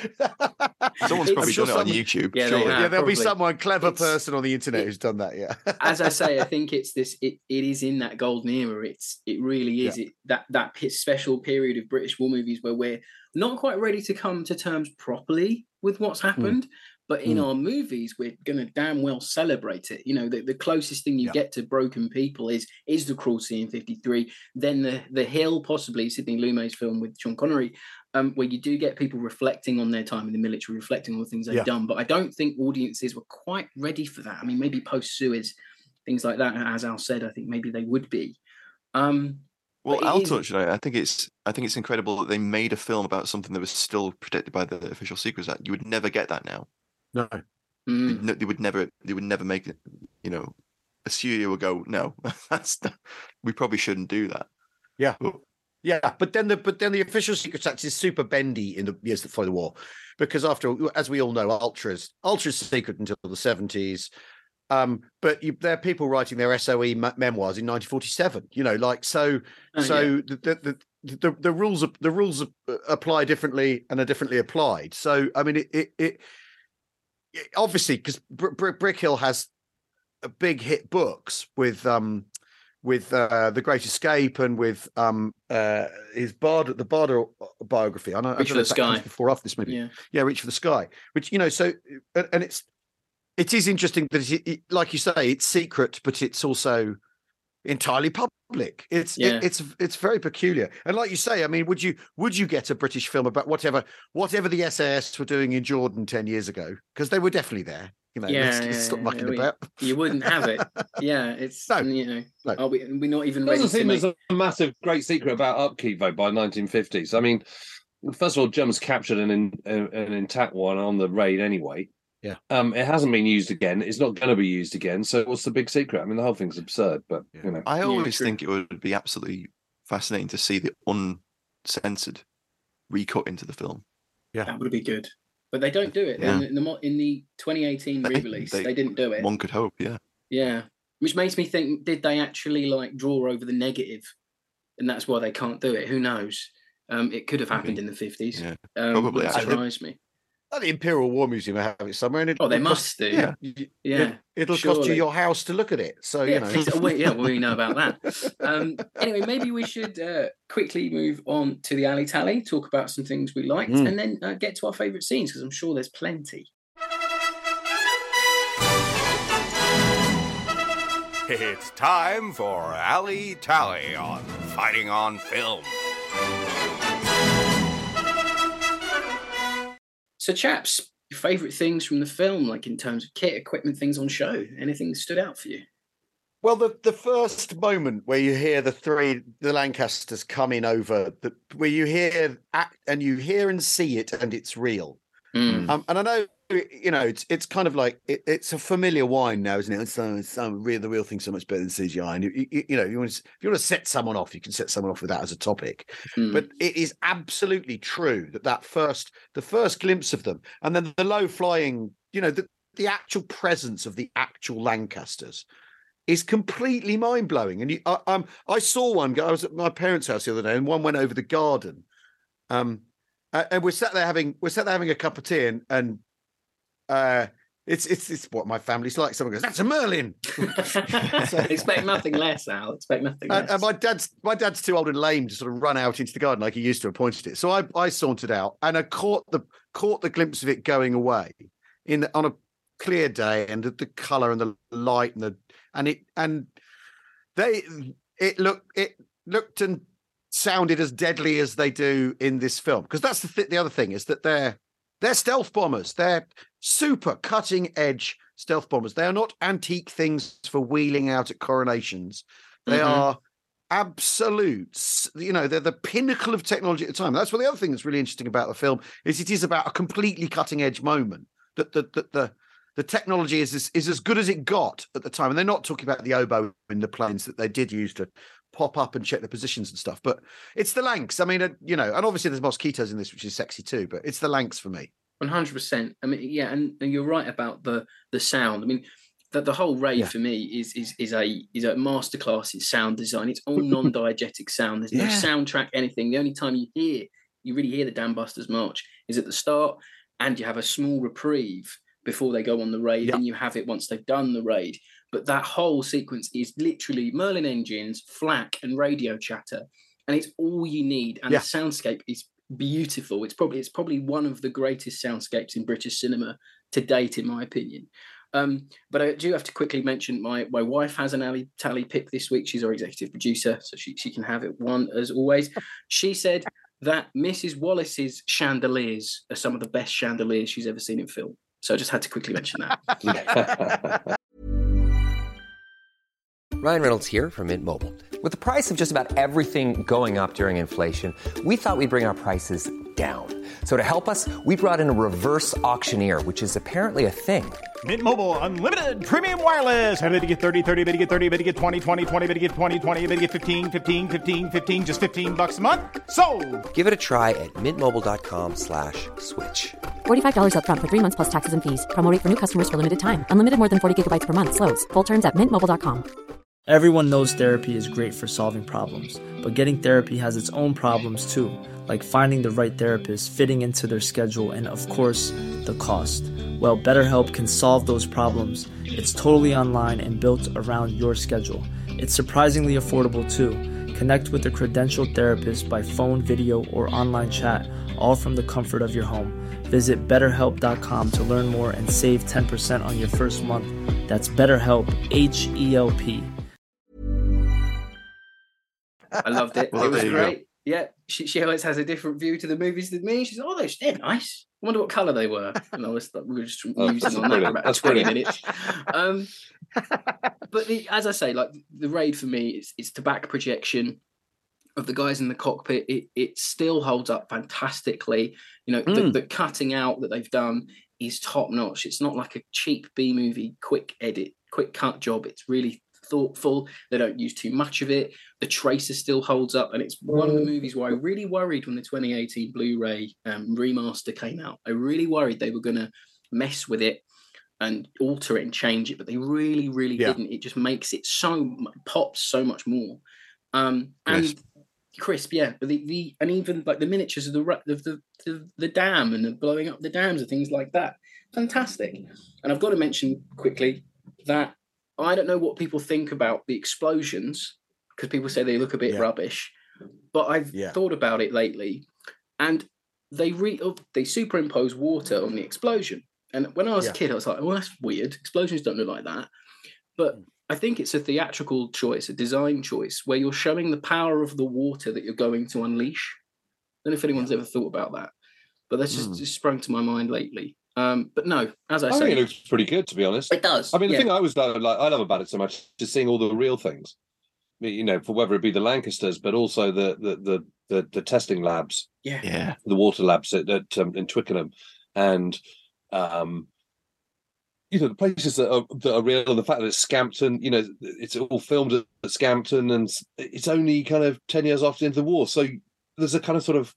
Someone's I'm probably sure done it on someone- YouTube. Yeah, they surely. have. Yeah, there'll be probably. someone clever It's- person on the internet it- who's done that. Yeah. As I say, I think it's this. It, it is in that golden era. It's it really is. It that that pe- special period of British war movies where we're not quite ready to come to terms properly with what's happened, but in Mm. our movies we're going to damn well celebrate it. You know, the, the closest thing you Yeah. get to Broken People is is the Cruel Sea in fifty-three. Then the the Hill, possibly Sidney Lumet's film with Sean Connery, um, where you do get people reflecting on their time in the military, reflecting on the things they've Yeah. done. But I don't think audiences were quite ready for that. I mean, maybe post Suez, things like that. As Al said, I think maybe they would be. Um, Well, but it I'll is- touch on it. I think it's I think it's incredible that they made a film about something that was still protected by the Official Secrets Act. You would never get that now. No. mm, No, they would never. They would never make it. You know, a studio would go, no, that's not, we probably shouldn't do that. Yeah. But Yeah, but then the but then the Official Secrets Act is super bendy in the years that follow the war, because after, as we all know, Ultra's Ultra's secret until the seventies. Um, but you, there are people writing their S O E me- memoirs in nineteen forty-seven. You know, like so. Oh, so yeah. the, the the the the rules are- the rules are- apply differently and are differently applied. So I mean, it it, it, it obviously because Br- Br- Brick Hill has a big hit books with um. with uh, The Great Escape and with um, uh, his Bard, the Barder biography. I know, I Reach don't for know the if that comes Sky. before or after this movie. yeah. Yeah, Reach for the Sky. Which, you know, so and, and it's it is interesting that it, it, like you say, it's secret, but it's also entirely public. It's Yeah. it, it's it's very peculiar. And like you say, I mean, would you would you get a British film about whatever whatever the S A S were doing in Jordan ten years ago? Because they were definitely there. You know, Yeah, let's, let's yeah, stop yeah, mucking we- about. You wouldn't have it. Yeah, it's No, you know, no. are we we're not even It ready doesn't to seem make. there's a massive, great secret about upkeep, though, by nineteen fifties. I mean, first of all, Germans captured an, in, an intact one on the raid anyway. Yeah. Um, it hasn't been used again. It's not going to be used again. So what's the big secret? I mean, the whole thing's absurd, but, Yeah. you know. I Yeah, always true. think it would be absolutely fascinating to see the uncensored recut into the film. That would be good, but they don't do it. Yeah. In, the, in the mo- in the twenty eighteen They- re-release, they, they- didn't do it. One could hope, yeah. Yeah, which makes me think: did they actually like draw over the negative, and that's why they can't do it? Who knows? Um, it could have happened Maybe. in the fifties. Yeah, um, probably, wouldn't actually. surprise me. Oh, the Imperial War Museum will have it somewhere. And it, Oh, they it must do. Yeah. Yeah. It, will cost you surely. your house to look at it. So, Yeah, you know. ex- well, yeah, well, we know about that. Um, anyway, maybe we should uh, quickly move on to the alley tally, talk about some things we liked, Mm. and then uh, get to our favourite scenes because I'm sure there's plenty. It's time for Alley Tally on Fighting on Film. So, chaps, your favourite things from the film, like in terms of kit, equipment, things on show? Anything that stood out for you? Well, the, the first moment where you hear the three, the Lancasters coming over, the, where you hear act and you hear and see it, and it's real. Mm. Um, and I know, you know, it's it's kind of like it, it's a familiar wine now, isn't it? It's so, it's so real, the real thing's so much better than C G I. And you, you, you know, you want to, if you want to set someone off, you can set someone off with that as a topic. Mm. But it is absolutely true that that first, the first glimpse of them, and then the low flying, you know, the the actual presence of the actual Lancasters is completely mind blowing. And you, I, um, I saw one go. I was at my parents' house the other day, and one went over the garden. Um, and we're sat there having we're sat there having a cup of tea, and and uh, it's it's it's what my family's like. Someone goes, "That's a Merlin." So, expect nothing less, Al. Expect nothing less. And, and my dad's my dad's too old and lame to sort of run out into the garden like he used to have pointed it. So I I sauntered out, and I caught the caught the glimpse of it going away in on a clear day, and the, the color and the light and the and it and they it looked it looked and sounded as deadly as they do in this film, because that's the th- the other thing is that they're they're stealth bombers. They're super cutting edge stealth bombers. They are not antique things for wheeling out at coronations. They Mm-hmm. are absolutes. You know, they're the pinnacle of technology at the time. That's what the other thing that's really interesting about the film is it is about a completely cutting edge moment. That the the the the technology is, is is as good as it got at the time, and they're not talking about the oboe in the planes that they did use to pop up and check the positions and stuff. But it's the Lancs. I mean, uh, you know, and obviously there's mosquitoes in this, which is sexy too. But it's the Lancs for me. One hundred percent. I mean, yeah, and, and you're right about the the sound. I mean, that the whole raid Yeah. for me is is is a is a masterclass in sound design. It's all non-diegetic sound. There's no Yeah. soundtrack, anything. The only time you hear you really hear the Dam Busters march is at the start, and you have a small reprieve before they go on the raid, Yeah. and you have it once they've done the raid. But that whole sequence is literally Merlin engines, flak, and radio chatter, and it's all you need. And Yeah. the soundscape is beautiful. It's probably it's probably one of the greatest soundscapes in British cinema to date, in my opinion. Um, but I do have to quickly mention my my wife has an Alley Tally pick this week. She's our executive producer, so she she can have it one as always. She said that Missus Wallace's chandeliers are some of the best chandeliers she's ever seen in film. So I just had to quickly mention that. Ryan Reynolds here from Mint Mobile. With the price of just about everything going up during inflation, we thought we'd bring our prices down. So to help us, we brought in a reverse auctioneer, which is apparently a thing. Mint Mobile Unlimited Premium Wireless. How to get thirty, thirty, how to get thirty, how to get twenty, twenty, twenty, how to get twenty, twenty, how to get fifteen, fifteen, fifteen, fifteen, just fifteen bucks a month? Sold! Give it a try at mintmobile.com slash switch. forty-five dollars up front for three months plus taxes and fees. Promo rate for new customers for limited time. Unlimited more than forty gigabytes per month. Slows full terms at mint mobile dot com. Everyone knows therapy is great for solving problems, but getting therapy has its own problems too, like finding the right therapist, fitting into their schedule, and of course, the cost. Well, BetterHelp can solve those problems. It's totally online and built around your schedule. It's surprisingly affordable too. Connect with a credentialed therapist by phone, video, or online chat, all from the comfort of your home. Visit better help dot com to learn more and save ten percent on your first month. That's BetterHelp, H E L P. I loved it. Well, it was there you great. Yeah, she, she always has a different view to the movies than me. She's like, oh, they're, they're nice. I wonder what colour they were. And I was like, we were just Oh, using that's on that for brilliant. about That's twenty brilliant. minutes. Um, but the, as I say, like the raid for me, it's, it's the back projection of the guys in the cockpit. It it still holds up fantastically. You know, the, Mm. the cutting out that they've done is top notch. It's not like a cheap B movie, quick edit, quick cut job. It's really thoughtful. They don't use too much of it. The tracer still holds up, and it's one of the movies where I really worried when the twenty eighteen Blu-ray um, remaster came out. I really worried they were going to mess with it and alter it and change it, but they really, really Yeah. didn't. It just makes it so mu- pops so much more. Um, and Yes. crisp, yeah. But the, the and even like the miniatures of the ru- of the, the the dam and the blowing up the dams and things like that, fantastic. And I've got to mention quickly that I don't know what people think about the explosions, because people say they look a bit Yeah. rubbish, but I've Yeah. thought about it lately, and they re- oh, they superimpose water on the explosion. And when I was Yeah. a kid, I was like, well, that's weird. Explosions don't look like that. But I think it's a theatrical choice, a design choice, where you're showing the power of the water that you're going to unleash. I don't know if anyone's ever thought about that, but that's just, Mm. just sprung to my mind lately. Um, but no, as I, I say, think it looks pretty good, to be honest. It does. I mean, the yeah. thing I was like, I love about it so much is seeing all the real things. You know, for whether it be the Lancasters, but also the the the the, the testing labs, Yeah, yeah, the water labs at, at um, in Twickenham, and um, you know, the places that are that are real, and the fact that it's Scampton. You know, it's all filmed at, at Scampton, and it's only kind of ten years after the end of the war. So there's a kind of sort of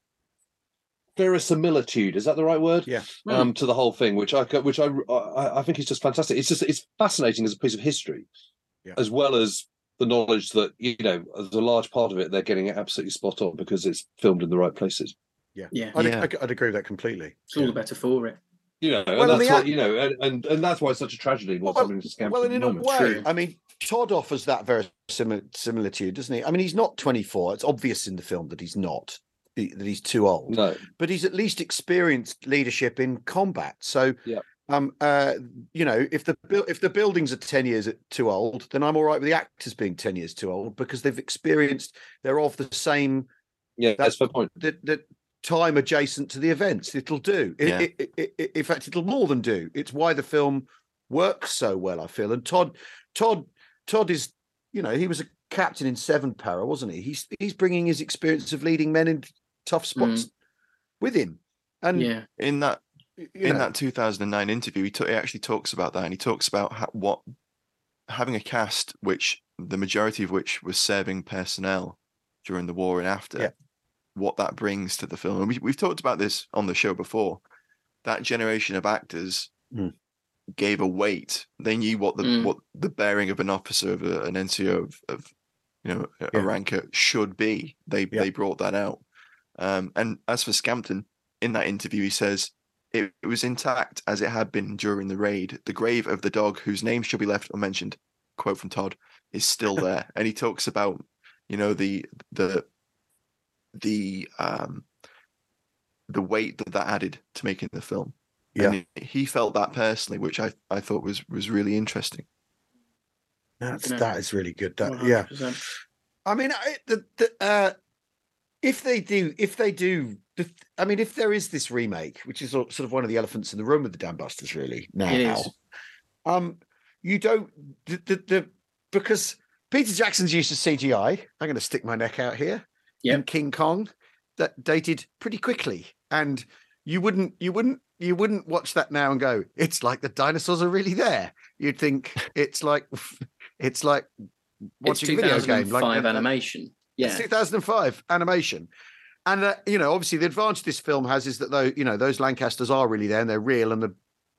verisimilitude, is that the right word? Yeah. Um, to the whole thing, which I which I I I think is just fantastic. It's just it's fascinating as a piece of history, yeah. as well as the knowledge that, you know, as a large part of it, they're getting it absolutely spot on because it's filmed in the right places. Yeah, yeah, I'd, yeah. I'd, I'd agree with that completely. It's all the better for it. You know, Well, and that's the why, act- you know, and, and and that's why it's such a tragedy what's Well, happening to Scampton. well, and at in the a moment. way, True. I mean, Todd offers that very similar similitude, doesn't he? I mean, he's not twenty-four. It's obvious in the film that he's not, that he's too old. No, but he's at least experienced leadership in combat. So, yeah. um, uh, you know, if the buil- if the buildings are ten years too old, then I'm all right with the actors being ten years too old because they've experienced. They're of the same. Yeah, that's the point. That that time adjacent to the events. It'll do. It, Yeah. it, it, it, in fact, it'll more than do. It's why the film works so well, I feel. And Todd, Todd, Todd is, you know, he was a captain in Seven Para, wasn't he? He's he's bringing his experience of leading men in tough spots Mm. with him. And Yeah, In that you in know, that two thousand nine interview, he, t- he actually talks about that, and he talks about how, what having a cast, which the majority of which was serving personnel during the war and after, Yeah. what that brings to the film. And we, we've talked about this on the show before. That generation of actors Mm. gave a weight. They knew what the Mm. what the bearing of an officer, of a, an N C O, of, of you know a, Yeah. a ranker should be. They Yeah. they brought that out. Um, and as for Scampton, in that interview, he says it, it was intact as it had been during the raid. The grave of the dog, whose name should be left unmentioned, quote from Todd, is still there. And he talks about, you know, the the the um the weight that that added to making the film. Yeah. And he, he felt that personally, which I, I thought was was really interesting. that's No. that is really good. That one yeah. hundred percent. I mean, I, the, the, uh, if they do, if they do, the, I mean, if there is this remake, which is sort of one of the elephants in the room with the Dam Busters, really now, It is. um, you don't the, the, the because Peter Jackson's use of C G I. I'm going to stick my neck out here. Yep. In King Kong, that dated pretty quickly, and you wouldn't, you wouldn't, you wouldn't watch that now and go, it's like the dinosaurs are really there. You'd think it's like, it's like watching a video game, like five uh, animation. Yeah, It's two thousand five animation. And, uh, you know, obviously the advantage this film has is that, though, you know, those Lancasters are really there and they're real and the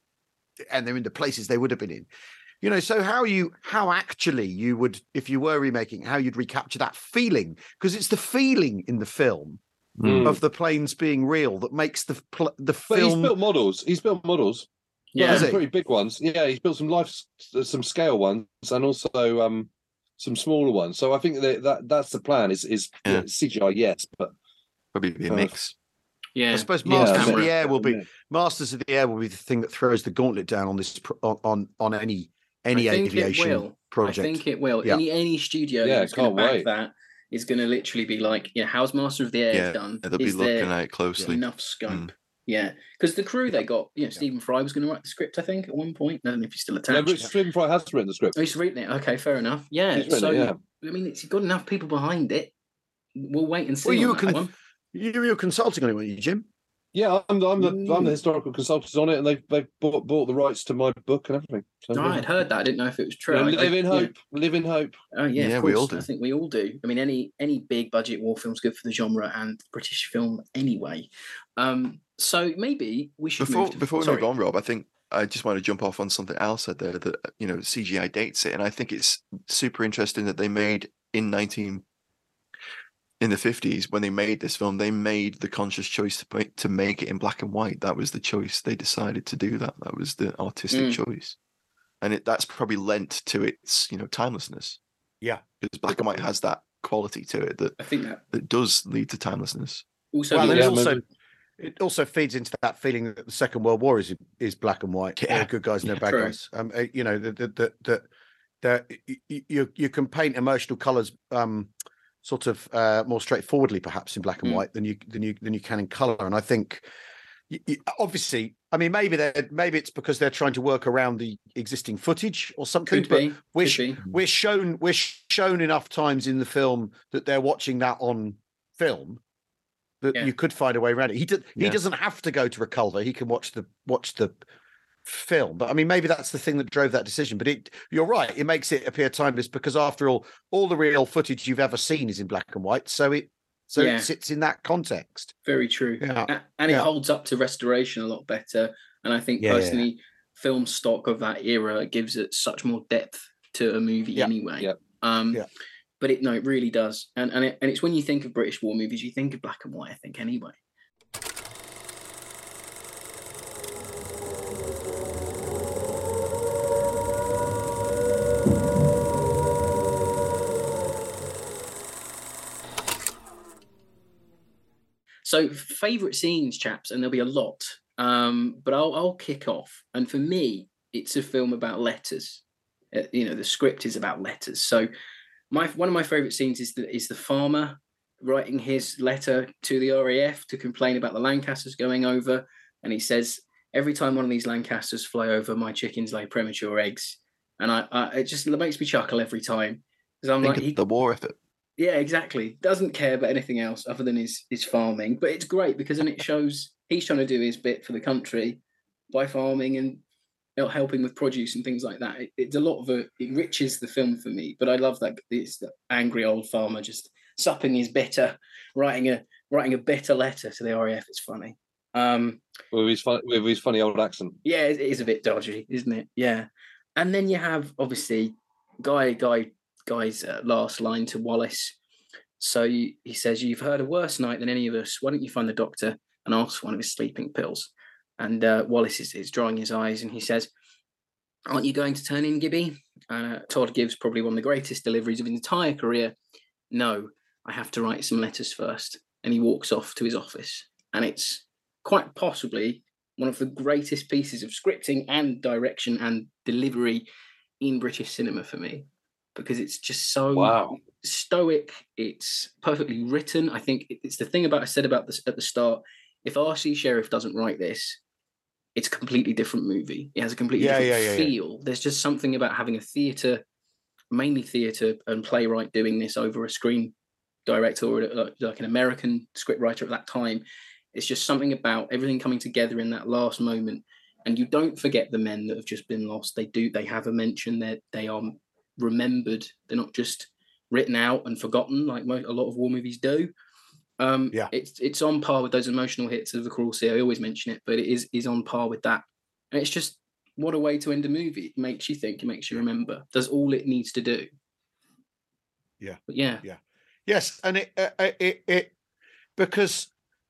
and they're in the places they would have been in. You know, so how you, how actually you would, if you were remaking, how you'd recapture that feeling, because it's the feeling in the film Mm. of the planes being real that makes the pl- the But he's film. built models. He's built models. yeah. Has he? Pretty big ones. Yeah, he's built some life, some scale ones, and also um some smaller ones. So I think that, that that's the plan. Is is Yeah. yeah, C G I? Yes, but Probably be a Uh, mix. yeah. I suppose Yeah, Masters of but- the Air will be Yeah. Masters of the Air will be the thing that throws the gauntlet down on this pro- on on, on any any I think aviation it will. project. I think it will. Yeah. Any any studio Yeah, that's going can't to back wait. that is going to literally be like, yeah, how's Master of the Air Yeah, done? they'll be Is looking there at it closely. enough scope? Mm. Yeah, because the crew they got, you know, Stephen Fry was going to write the script, I think, at one point. I don't know if he's still yeah, attached. Rich Stephen Fry has written the script. Oh, he's written it. Okay, fair enough. Yeah, He's written so it, yeah. I mean, it's got enough people behind it. We'll wait and see. Well, you on were that con- one. You were consulting on it, weren't you, Jim? Yeah, I'm the I'm the, I'm the Mm. historical consultant on it, and they've they've bought, bought the rights to my book and everything. So, No, yeah. I'd heard that. I didn't know if it was true. Yeah, I- I- live in yeah. hope. Live in hope. Oh yeah, Yeah, of we course. all do. I think we all do. I mean, any any big budget war film's good for the genre and British film anyway. Um, so maybe we should Before move to, before we sorry. move on, Rob, I think I just want to jump off on something Al said there that you know C G I dates it, and I think it's super interesting that they made in nineteen in the fifties when they made this film, they made the conscious choice to make, to make it in black and white. That was the choice. They decided to do that. That was the artistic Mm. choice, and it that's probably lent to its you know timelessness. Yeah. Because black and white has that quality to it that I think that that does lead to timelessness. also Well, the- and it yeah, also maybe. it also feeds into that feeling that the Second World War is is black and white. Yeah. Yeah, good guys, no Yeah, bad true. guys. Um, uh, you know that that that that you, you you can paint emotional colours um, sort of uh, more straightforwardly, perhaps in black and Mm. white than you than you than you can in colour. And I think, you, you, obviously, I mean, maybe they maybe it's because they're trying to work around the existing footage or something. Could but be, we're could sh- be. we're shown we're shown enough times in the film that they're watching that on film that Yeah. you could find a way around it. He did, he Yeah. doesn't have to go to Reculver. He can watch the watch the film. But I mean, maybe that's the thing that drove that decision. But it, you're right. It makes it appear timeless because, after all, all the real footage you've ever seen is in black and white. So it so Yeah. it sits in that context. Very true. Yeah. A- And it Yeah. holds up to restoration a lot better. And I think Yeah, yeah, personally, film stock of that era gives it such more depth to a movie Yeah. anyway. Yeah. Um, Yeah. But it no, it really does. And and, it, and it's when you think of British war movies, you think of black and white, I think, anyway. So, favourite scenes, chaps, and there'll be a lot. Um, but I'll I'll kick off. And for me, it's a film about letters. Uh, you know, the script is about letters. So, my one of my favourite scenes is the is the farmer writing his letter to the R A F to complain about the Lancasters going over, and he says, "Every time one of these Lancasters fly over, my chickens lay premature eggs," and I, I it just makes me chuckle every time because I'm Think like, of he, the war effort. yeah, exactly. Doesn't care about anything else other than his his farming. But it's great because then it shows he's trying to do his bit for the country by farming and you know, helping with produce and things like that. It, it's a lot of a, it enriches the film for me. But I love that it's the angry old farmer just supping his bitter, writing a writing a bitter letter to the R A F. It's funny. Um, With his fun, with his funny old accent. yeah, it is a bit dodgy, isn't it? Yeah. And then you have obviously Guy Guy Guy's uh, last line to Wallace. So you, he says, "You've heard a worse night than any of us. Why don't you find the doctor and ask for one of his sleeping pills?" And uh, Wallace is, is drying his eyes and he says, "Aren't you going to turn in, Gibby?" And uh, Todd gives probably one of the greatest deliveries of his entire career. "No, I have to write some letters first." And he walks off to his office. And it's quite possibly one of the greatest pieces of scripting and direction and delivery in British cinema for me, because it's just so Wow. stoic. It's perfectly written. I think it's the thing about I said about this at the start. If R C Sheriff doesn't write this, it's a completely different movie. It has a completely Yeah, different yeah, yeah, yeah. feel. There's just something about having a theatre, mainly theatre and playwright doing this over a screen director or uh, like an American scriptwriter at that time. It's just something about everything coming together in that last moment. And you don't forget the men that have just been lost. They do. They have a mention that they are remembered. They're not just written out and forgotten like mo- a lot of war movies do. Um, Yeah. it's it's on par with those emotional hits of The Cruel Sea. I always mention it, but it is is on par with that. And it's just what a way to end a movie. It makes you think. It makes you remember. Does all it needs to do. Yeah. But yeah. Yeah. Yes, and it uh, it it because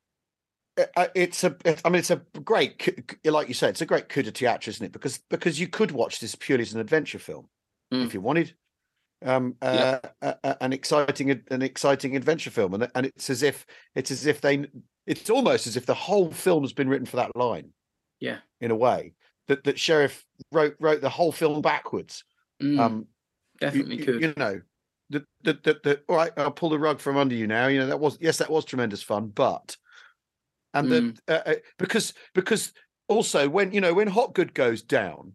uh, it's a I mean it's a great c- like you said it's a great coup de théâtre, isn't it? Because because you could watch this purely as an adventure film Mm. if you wanted, um, uh, uh, uh, an exciting an exciting adventure film, and and it's as if it's as if they it's almost as if the whole film has been written for that line. Yeah. In a way that that Sheriff wrote wrote the whole film backwards. Mm. Um, Definitely you, could. You know, the, the, the, the, all right, I'll pull the rug from under you now. You know, that was, yes, that was tremendous fun, but, and Mm. the, uh, uh, because, because also when, you know, when Hopgood goes down,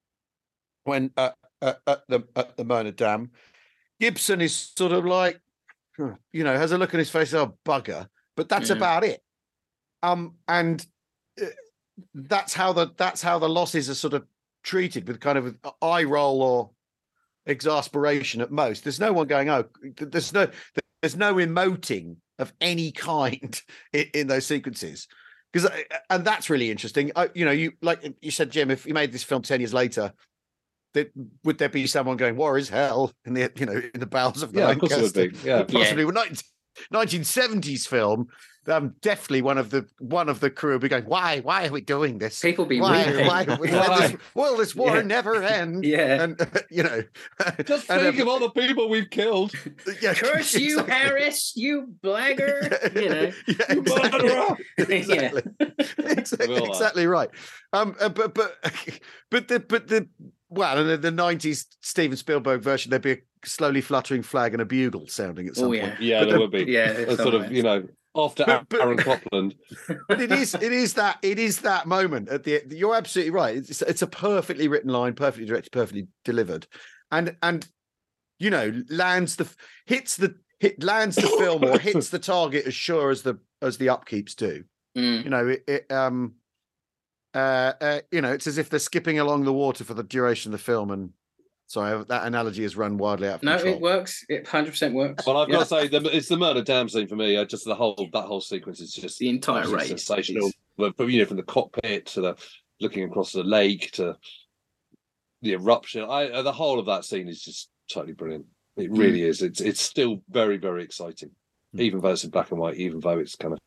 when, uh, uh, at the, at the Mona Dam, Gibson is sort of like, huh, you know, has a look on his face, oh, bugger, but that's Yeah. about it. Um, and uh, that's how the, that's how the losses are sort of treated, with kind of eye roll or exasperation at most. There's no one going, oh, there's no there's no emoting of any kind in, in those sequences, because and that's really interesting. I, you know, you like you said, Jim, if you made this film ten years later, that would there be someone going, war is hell in the, you know, in the bowels of the Yeah, of course it would Lancaster? be. Yeah. Possibly with nineteen seventies film. Um, definitely one of the one of the crew will be going, why why are we doing this? People be why, weeping. why, are we, Why? This, will this war Yeah. never end? Yeah. And uh, you know, Just and, think uh, of all the people we've killed. yeah, Curse you, exactly. Harris, you blagger. You know. Yeah, You murderer. exactly, exactly, Will that. exactly right. Um, uh, but but but the but the Well, and in the nineties Steven Spielberg version, there'd be a slowly fluttering flag and a bugle sounding at some Oh, yeah. point. Yeah, but there the, would be. Yeah, a sort of, you know, after But- but- Aaron Copland. But it is, it is that, it is that moment at the. You're absolutely right. It's, it's a perfectly written line, perfectly directed, perfectly delivered, and and you know lands the hits the hit lands the film or hits the target as sure as the as the upkeeps do. Mm. You know, it, it um, uh, uh, you know, it's as if they're skipping along the water for the duration of the film. And sorry, that analogy has run wildly out of No, control. it works. It one hundred percent works. Well, I've Yeah. got to say, the, it's the murder dam scene for me. I just the whole that whole sequence is just The entire absolutely raid sensational. is- But but, you know, from the cockpit to the looking across the lake to the eruption, I uh, the whole of that scene is just totally brilliant. It really is. It's it's still very very exciting, even though it's in black and white, even though it's kind of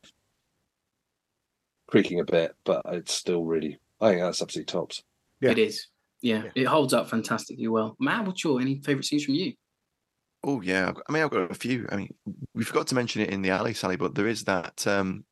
creaking a bit, but it's still really. I think that's absolutely tops. Yeah. It is. Yeah, Yeah. it holds up fantastically well. Matt, what's your any favourite scenes from you? Oh yeah, I've got- I mean I've got a few. I mean we forgot to mention it in the alley, Sally, but there is that. Um,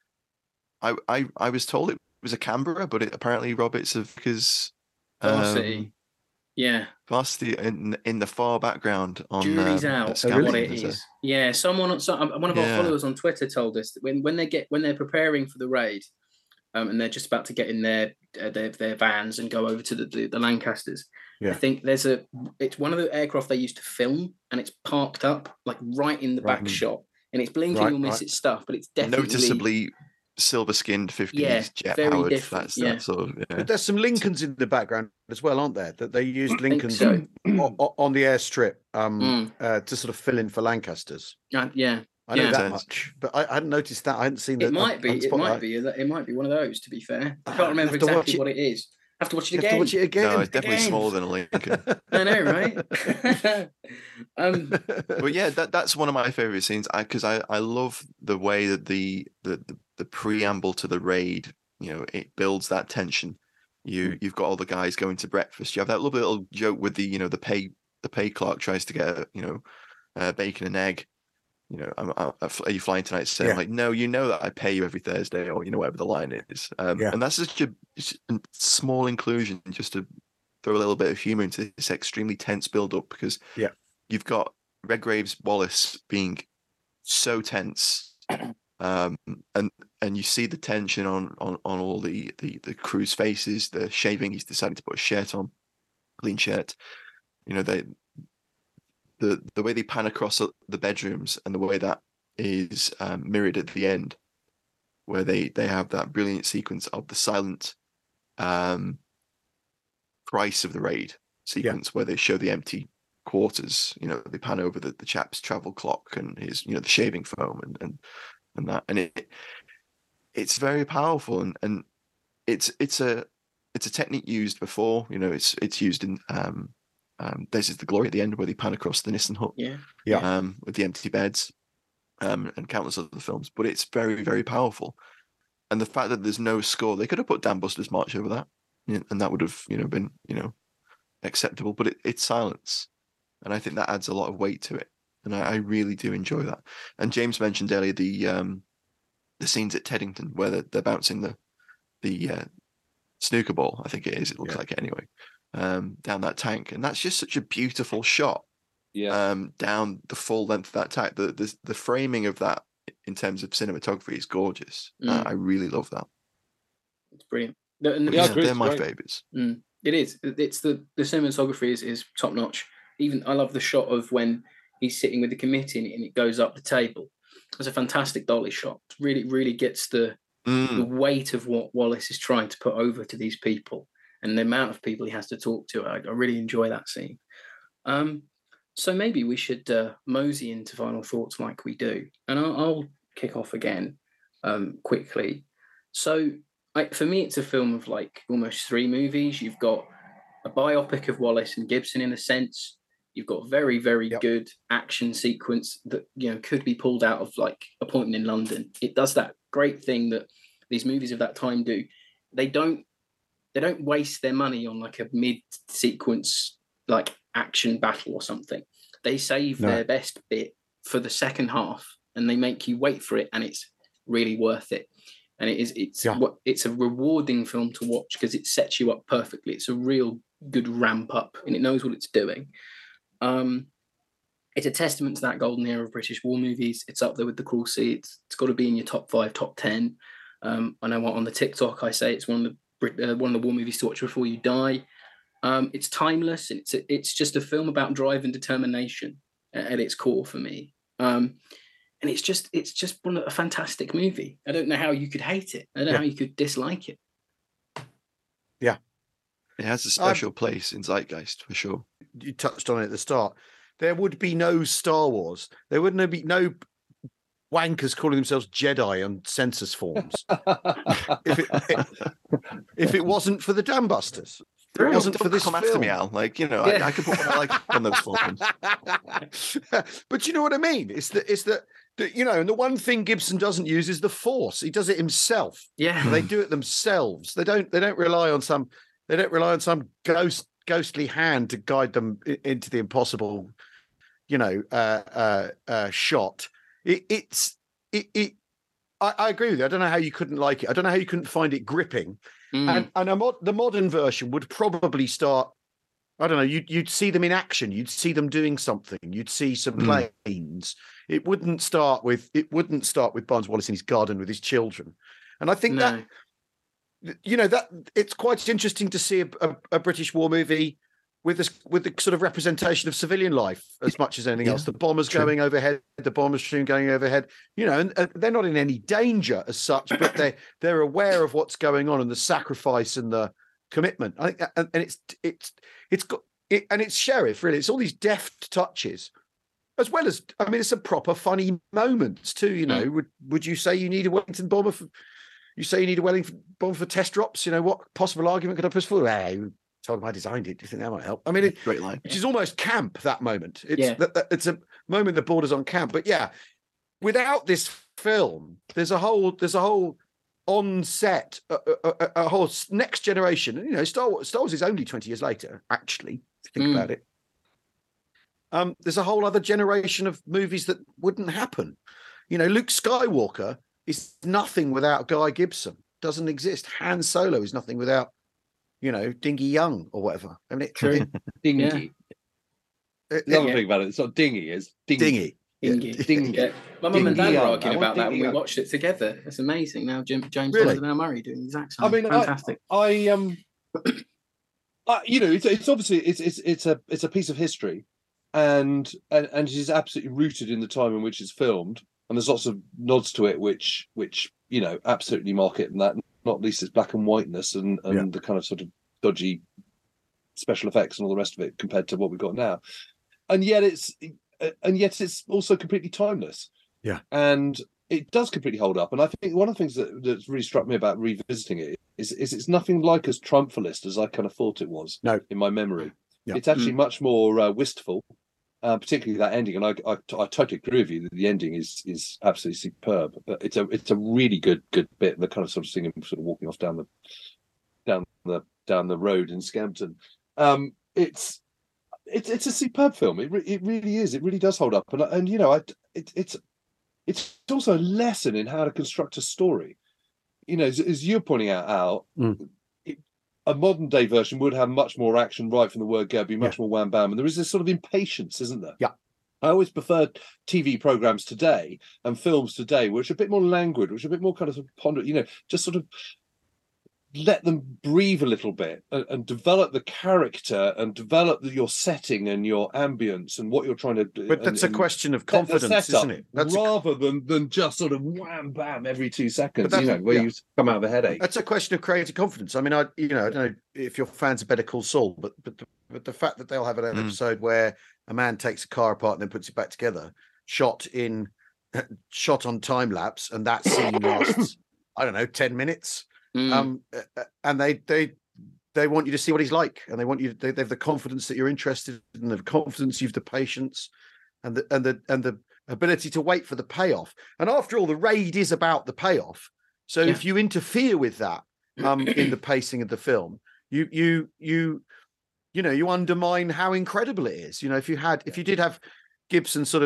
I I I was told it was a Canberra, but it, apparently Rob, it's a because Varsity. Yeah, Varsity in in the far background on jury's um, out at of what Scanlon, it there's a- is. Yeah, someone, on- so, um, one of our Yeah. followers on Twitter told us that when when they get when they're preparing for the raid, um, and they're just about to get in their uh, their, their vans and go over to the, the, the Lancasters. Yeah. I think there's a it's one of the aircraft they used to film, and it's parked up like right in the Right. back shot, and it's blinking. Right, You'll miss right. its stuff, but it's definitely noticeably silver skinned fifties Yeah, jet very powered. different, That's yeah. that sort of yeah. But there's some Lincolns in the background as well, aren't there? That they used Lincolns so. on, on the airstrip um, Mm. uh, to sort of fill in for Lancasters. Uh, yeah. I know Yeah. that Sense. much, but I, I hadn't noticed that. I hadn't seen that. It might on- be. on It Spotlight. might be. It might be one of those. To be fair, I Ah, can't remember have to watch exactly it. what it is. I have to watch it You again. have to watch it again. No, it's definitely Again. smaller than a Lincoln. I know, right? um, But yeah, that that's one of my favorite scenes. I because I, I love the way that the, the the the preamble to the raid, you know, it builds that tension. You you've got all the guys going to breakfast. You have that little little joke with the you know the pay the pay clerk tries to get you know uh, bacon and egg. You know, I'm, I'm, are you flying tonight? Saying Yeah. like, no, you know that I pay you every Thursday, or you know whatever the line is. Um, Yeah. And that's such a, just a small inclusion, just to throw a little bit of humor into this extremely tense build up, because Yeah. you've got Redgrave's Wallace being so tense, um, and and you see the tension on on on all the the the crew's faces. They're shaving. He's decided to put a shirt on, clean shirt. You know they. The, the way they pan across the bedrooms and the way that is um, mirrored at the end, where they, they have that brilliant sequence of the silent um, price of the raid sequence, where they show the empty quarters. You know, they pan over the, the chap's travel clock and his, you know, the shaving foam and and, and that, and it it's very powerful, and, and it's it's a it's a technique used before. You know, it's it's used in. Um, Um, this is the glory at the end where they pan across the Nissen hut, yeah. Yeah. um, with the empty beds, um, and countless other films. But it's very, very powerful, and the fact that there's no score, they could have put Dan Buster's March over that, yeah, and that would have, you know, been, you know, acceptable. But it, it's silence, and I think that adds a lot of weight to it, and I, I really do enjoy that. And James mentioned earlier the um, the scenes at Teddington where they're, they're bouncing the the uh, snooker ball. I think it is. It looks Yeah. like it anyway. Um, down that tank, and that's just such a beautiful shot. Yeah. Um, down the full length of that tank, the the the framing of that in terms of cinematography is gorgeous. Mm. Uh, I really love that. It's brilliant. The- and the- Yeah, I Yeah, agree, they're it's my great. favorites. Mm, it is. It- It's the the cinematography is, is top notch. Even I love the shot of when he's sitting with the committee and it, and it goes up the table. It's a fantastic dolly shot. It really, really gets the Mm. the weight of what Wallace is trying to put over to these people and the amount of people he has to talk to. I, I really enjoy that scene. Um, so maybe we should uh, mosey into final thoughts like we do, and I'll, I'll kick off again um, quickly. So I, for me, it's a film of like almost three movies. You've got a biopic of Wallace and Gibson in a sense. You've got very, very Yep. good action sequence that, you know, could be pulled out of like Appointment in London. It does that great thing that these movies of that time do. They don't they don't waste their money on like a mid-sequence like action battle or something. They save No. their best bit for the second half and they make you wait for it, and it's really worth it. and it is it's Yeah. what it's a rewarding film to watch because it sets you up perfectly. It's a real good ramp up, and it knows what it's doing. Um, it's a testament to that golden era of British war movies. It's up there with The Cruel Sea. It's, it's got to be in your top five, top ten. Um, I know what on the TikTok I say it's one of the Brit- uh, one of the war movies to watch before you die. Um, it's timeless. And it's a, it's just a film about drive and determination at, at its core for me. Um, and it's just it's just one a fantastic movie. I don't know how you could hate it. I don't know Yeah. how you could dislike it. Yeah, It has a special place in Zeitgeist for sure. you touched on it at the start. There would be no Star Wars. There wouldn't be no wankers calling themselves Jedi on census forms if, it, if it wasn't for the Dam Busters. If it wasn't Don't for this come film. after me, Al. Like, you know, Yeah. I, I could put what I like on those forums. But you know what I mean? It's that it's that that, you know, and the one thing Gibson doesn't use is the Force. He does it himself. Yeah. They do it themselves. They don't. They don't rely on some. They don't rely on some ghost ghostly hand to guide them i- into the impossible. You know, uh, uh, uh, shot. It, it's it. it I, I agree with you. I don't know how you couldn't like it. I don't know how you couldn't find it gripping. Mm. And and a mod, the modern version would probably start. I don't know. You'd you'd see them in action. You'd see them doing something. You'd see some Mm. planes. It wouldn't start with. It wouldn't start with Barnes Wallis in his garden with his children. And I think No. that you know that it's quite interesting to see a, a, a British war movie with this with the sort of representation of civilian life as much as anything Yeah, else. The bombers true. going overhead, the bomber stream going overhead. You know, and, and they're not in any danger as such, but they they're aware of what's going on and the sacrifice and the commitment. I think, that- and, and it's it's it's got it, and it's Sheriff really. It's all these deft touches, as well as I mean, it's some proper funny moments too. You know, would would you say you need a Wellington bomber for? You say you need a Wellington bomber for test drops. You know, what possible argument could I push forward? Hey, told him I designed it. Do you think that might help? I mean, it, Great line. which is almost camp. That moment. It's Yeah. that, that- it's a moment that borders on camp. But yeah, without this film, there's a whole there's a whole on set a, a, a, a whole s- next generation. You know, Star Wars, Star Wars is only twenty years later. Actually, if you think Mm. about it, um, there's a whole other generation of movies that wouldn't happen. You know, Luke Skywalker is nothing without Guy Gibson. Doesn't exist. Han Solo is nothing without, you know, Dingy Young or whatever. I mean, it, True. it, Dingy. it- The other Yeah. thing about it, it's not dingy, it's dingy. Dingy. Dingy. Dingy. Yeah. My mum and dad Dingy were Young. arguing I want about that when Dingy we Young. watched it together. It's amazing. Now Jim, James Really? Bond and Al Murray doing the exact same. I mean, fantastic. I, I um, I, you know, it's it's obviously it's it's it's a it's a piece of history, and and and it is absolutely rooted in the time in which it's filmed, and there's lots of nods to it, which which you know absolutely mark it, and that not least its black and whiteness and and Yeah. the kind of sort of dodgy special effects and all the rest of it compared to what we've got now, and yet it's and yet it's also completely timeless. Yeah. And it does completely hold up. And I think one of the things that, that's really struck me about revisiting it is, is it's nothing like as triumphalist as I kind of thought it was No. in my memory. Yeah. It's actually Mm. much more uh, wistful, uh, particularly that ending. And I, I, I totally agree with you that the ending is is absolutely superb. But it's a it's a really good good bit. The kind of sort of singing, sort of walking off down the down the down the road in Scampton. Um, it's it's it's a superb film. It re- it really is. It really does hold up. And and you know, I it, it's it's also a lesson in how to construct a story. You know, as, as you're pointing out, Al, Mm. it, a modern day version would have much more action right from the word go, be much more wham bam, and there is this sort of impatience, isn't there? Yeah. I always prefer T V programs today and films today, which are a bit more languid, which are a bit more kind of, sort of ponder, you know, just sort of let them breathe a little bit and, and develop the character and develop the, your setting and your ambience and what you're trying to do. But that's and, a question of set the confidence, setup isn't it? That's a, rather than than just sort of wham bam every two seconds, But you know, that's- where yeah. you come out of a headache. that's a question of creative confidence. I mean, I you know, I don't know if you're fans of Better Call Saul, but but the, but the fact that they'll have an Mm. episode where a man takes a car apart and then puts it back together, shot in shot on time lapse, and that scene lasts, I don't know, ten minutes. Mm. Um, uh, and they they they want you to see what he's like, and they want you. They, they have the confidence that you're interested, and the confidence you've the patience, and the and the and the ability to wait for the payoff. And after all, the raid is about the payoff. So Yeah. if you interfere with that um, in the pacing of the film, you you you you know you undermine how incredible it is. You know, if you had if you did have Gibson sort of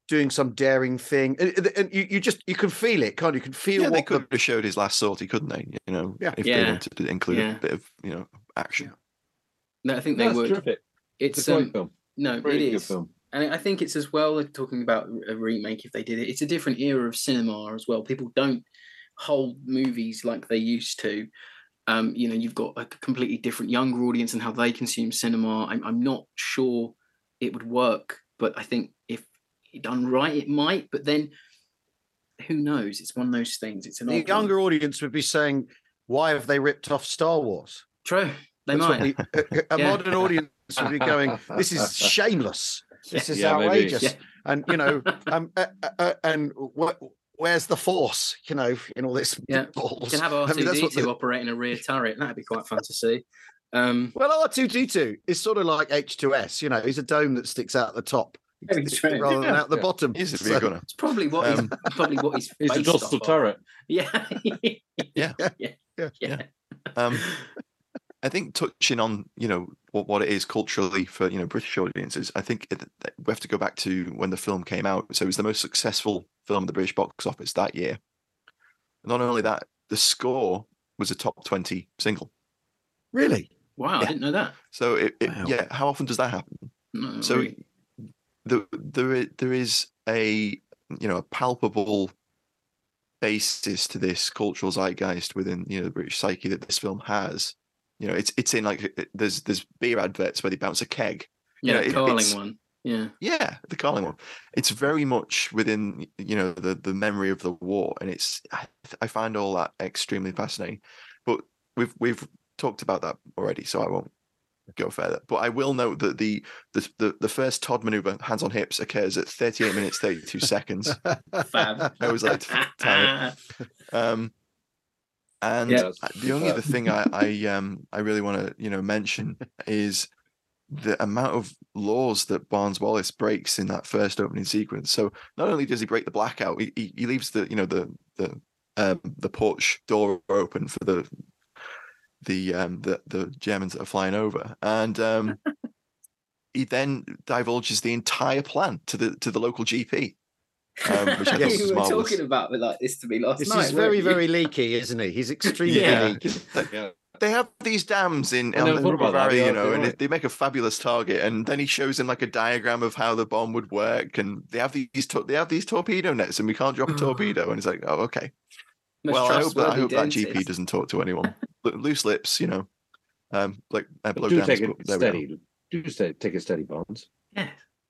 doing some daring thing, and, and you, you just you can feel it, can't you? You can feel Yeah, what they could the, have showed his last sortie, couldn't they? You know, Yeah. if Yeah. they wanted to include Yeah. a bit of, you know, action. No, I think they That's would. terrific. It's, It's a great um, film. no, Really it good is. film. And I think it's as well like talking about a remake if they did it. It's a different era of cinema as well. People don't hold movies like they used to. Um, you know, you've got a completely different younger audience and how they consume cinema. I'm, I'm not sure it would work, but I think if done right, it might. But then, who knows? It's one of those things. It's an the odd younger one. audience would be saying, "Why have they ripped off Star Wars?" True, they That's what might. the- a, a Yeah. modern audience would be going, "This is shameless. This is Yeah, maybe. outrageous." Yeah. And you know, um, uh, uh, and wh- where's the force? You know, in all this Yeah, balls. you can have I R mean, two that's D what two the- operating a rear turret. That'd be quite fun to see. Um, Well, R two D two is sort of like H two S. You know, he's a dome that sticks out the top Very true. rather than Yeah, out the yeah. bottom. He's a So- rear gunner. it's probably what Um, he's probably what he's. He's a based Dostal off of. turret. Yeah. Yeah. yeah. Yeah. Yeah. Um, I think touching on, you know, what, what it is culturally for, you know, British audiences, I think it, we have to go back to when the film came out. So it was the most successful film at the British box office that year. Not only that, the score was a top twenty single. Really? Wow, I Yeah. didn't know that. So it, it Wow. yeah, how often does that happen? No, So really. the, there i- there is a, you know, a palpable basis to this cultural zeitgeist within, you know, the British psyche that this film has. You know, it's it's in like it- there's there's beer adverts where they bounce a keg. You yeah, know, it- Carling it's- one. Yeah. Yeah, the Carling one. It's very much within, you know, the the memory of the war, and it's I, I find all that extremely fascinating. But we've we've talked about that already, so I won't go further. But I will note that the the the, the first Todd maneuver, hands on hips, occurs at thirty-eight minutes thirty-two seconds. Fab. I always like to time it. Um, and Yeah. That's the only superb. other thing I, I um I really want to, you know, mention is the amount of laws that Barnes Wallis breaks in that first opening sequence. So not only does he break the blackout, he, he, he leaves the, you know, the the um, the porch door open for the the um the the Germans that are flying over, and um he then divulges the entire plan to the to the local G P. Um, which I thought Yes. you was were marvelous. talking about it like this to me last This night. is very, weren't you? very leaky, isn't he? He's extremely Yeah. leaky. Yeah. They have these dams in, I on, never in thought about that. Bavaria, Yeah, you know, you're and right. they make a fabulous target. And then he shows him like a diagram of how the bomb would work, and they have these tor- they have these torpedo nets, and we can't drop a torpedo. And it's like, oh, okay. Most well, I hope that I trustworthy hope that G P dentist. doesn't talk to anyone. Lo- Loose lips, you know, um, like uh, blow Do downs, take but it there we go. steady. Do stay, take it steady, Barnes. Yeah.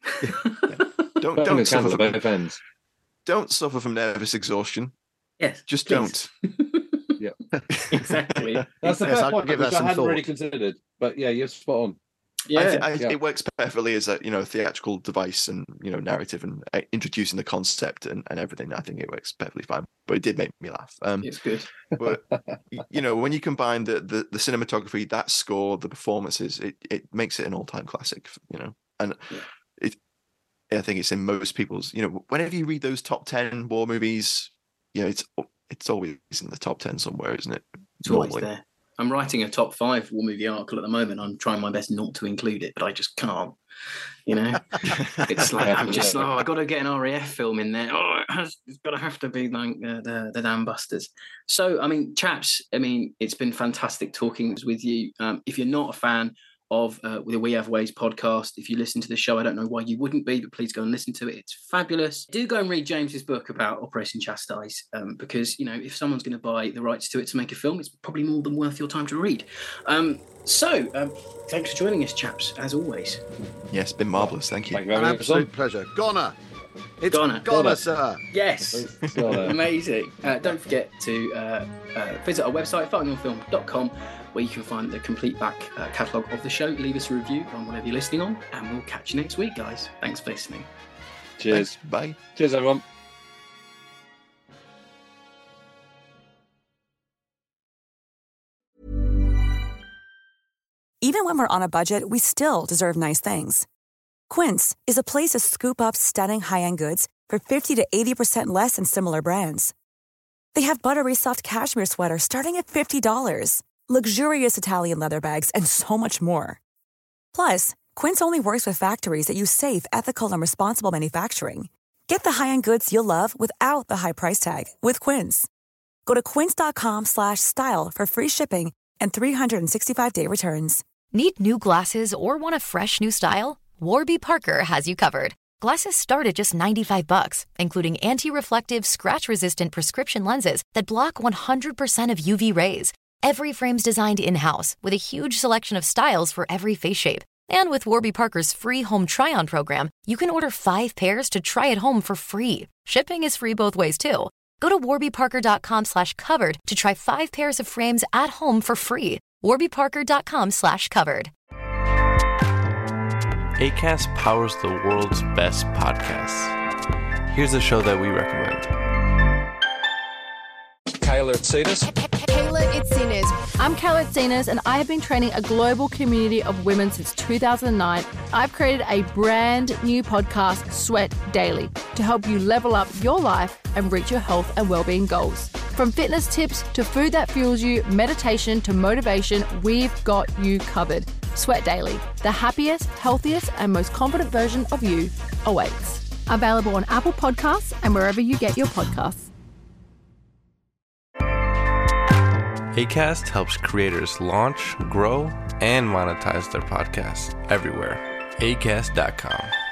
Don't Burn don't the suffer candle at from, both ends. don't suffer from nervous exhaustion. Yes. Just please. Yeah. Exactly. That's the Yes, fair I'll point, give which that I some hadn't really thought. considered. But yeah, you're spot on. Yeah. I th- I, Yeah. It works perfectly as a, you know, theatrical device and, you know, narrative and uh, introducing the concept and, and everything. I think it works perfectly fine. But it did make me laugh. Um, It's good. but y- you know, when you combine the, the the cinematography, that score, the performances, it, it makes it an all-time classic, you know. And Yeah. it I think it's in most people's, you know, whenever you read those top ten war movies, you know, it's it's always in the top ten somewhere, isn't it? It's always there. I'm writing a top five war movie article at the moment. I'm trying my best not to include it, but I just can't. You know, it's like I'm just oh, I got to get an R A F film in there. Oh, it has, it's got to have to be like uh, the the Dam Busters. So, I mean, chaps, I mean, it's been fantastic talking with you. Um, if you're not a fan of uh, the We Have Ways podcast, if you listen to the show, I don't know why you wouldn't be, but please go and listen to it. It's fabulous. Do go and read James's book about Operation Chastise, um, because, you know, if someone's going to buy the rights to it to make a film, it's probably more than worth your time to read. Um, so, um, thanks for joining us, chaps, as always. Yes, been marvellous. Thank you. Thank you An very much. absolute pleasure. Goner. It's Goner. Goner, Goner. sir. Yes. Goner. Amazing. Uh, don't forget to uh, uh, visit our website, fighting on film dot com, where you can find the complete back uh, catalogue of the show. Leave us a review on whatever you're listening on, and we'll catch you next week, guys. Thanks for listening. Cheers. Thanks. Bye. Cheers, everyone. Even when we're on a budget, we still deserve nice things. Quince is a place to scoop up stunning high-end goods for fifty to eighty percent less than similar brands. They have buttery soft cashmere sweaters starting at fifty dollars, luxurious Italian leather bags, and so much more. Plus, Quince only works with factories that use safe, ethical, and responsible manufacturing. Get the high-end goods you'll love without the high price tag with Quince. Go to quince.com slash style for free shipping and three sixty-five day returns. Need new glasses or want a fresh new style? Warby Parker has you covered. Glasses start at just ninety-five bucks, including anti-reflective, scratch-resistant prescription lenses that block one hundred percent of U V rays. Every frame's designed in-house with a huge selection of styles for every face shape. And with Warby Parker's free home try-on program, you can order five pairs to try at home for free. Shipping is free both ways, too. Go to warbyparker.com slash covered to try five pairs of frames at home for free. warbyparker.com slash covered. Acast powers the world's best podcasts. Here's a show that we recommend. Kayla Itsinas. Kayla Itsinas. I'm Kayla Itsinas, and I have been training a global community of women since two thousand nine. I've created a brand new podcast, Sweat Daily, to help you level up your life and reach your health and well-being goals. From fitness tips to food that fuels you, meditation to motivation, we've got you covered. Sweat Daily, the happiest, healthiest, and most confident version of you awaits. Available on Apple Podcasts and wherever you get your podcasts. Acast helps creators launch, grow, and monetize their podcasts everywhere. acast dot com.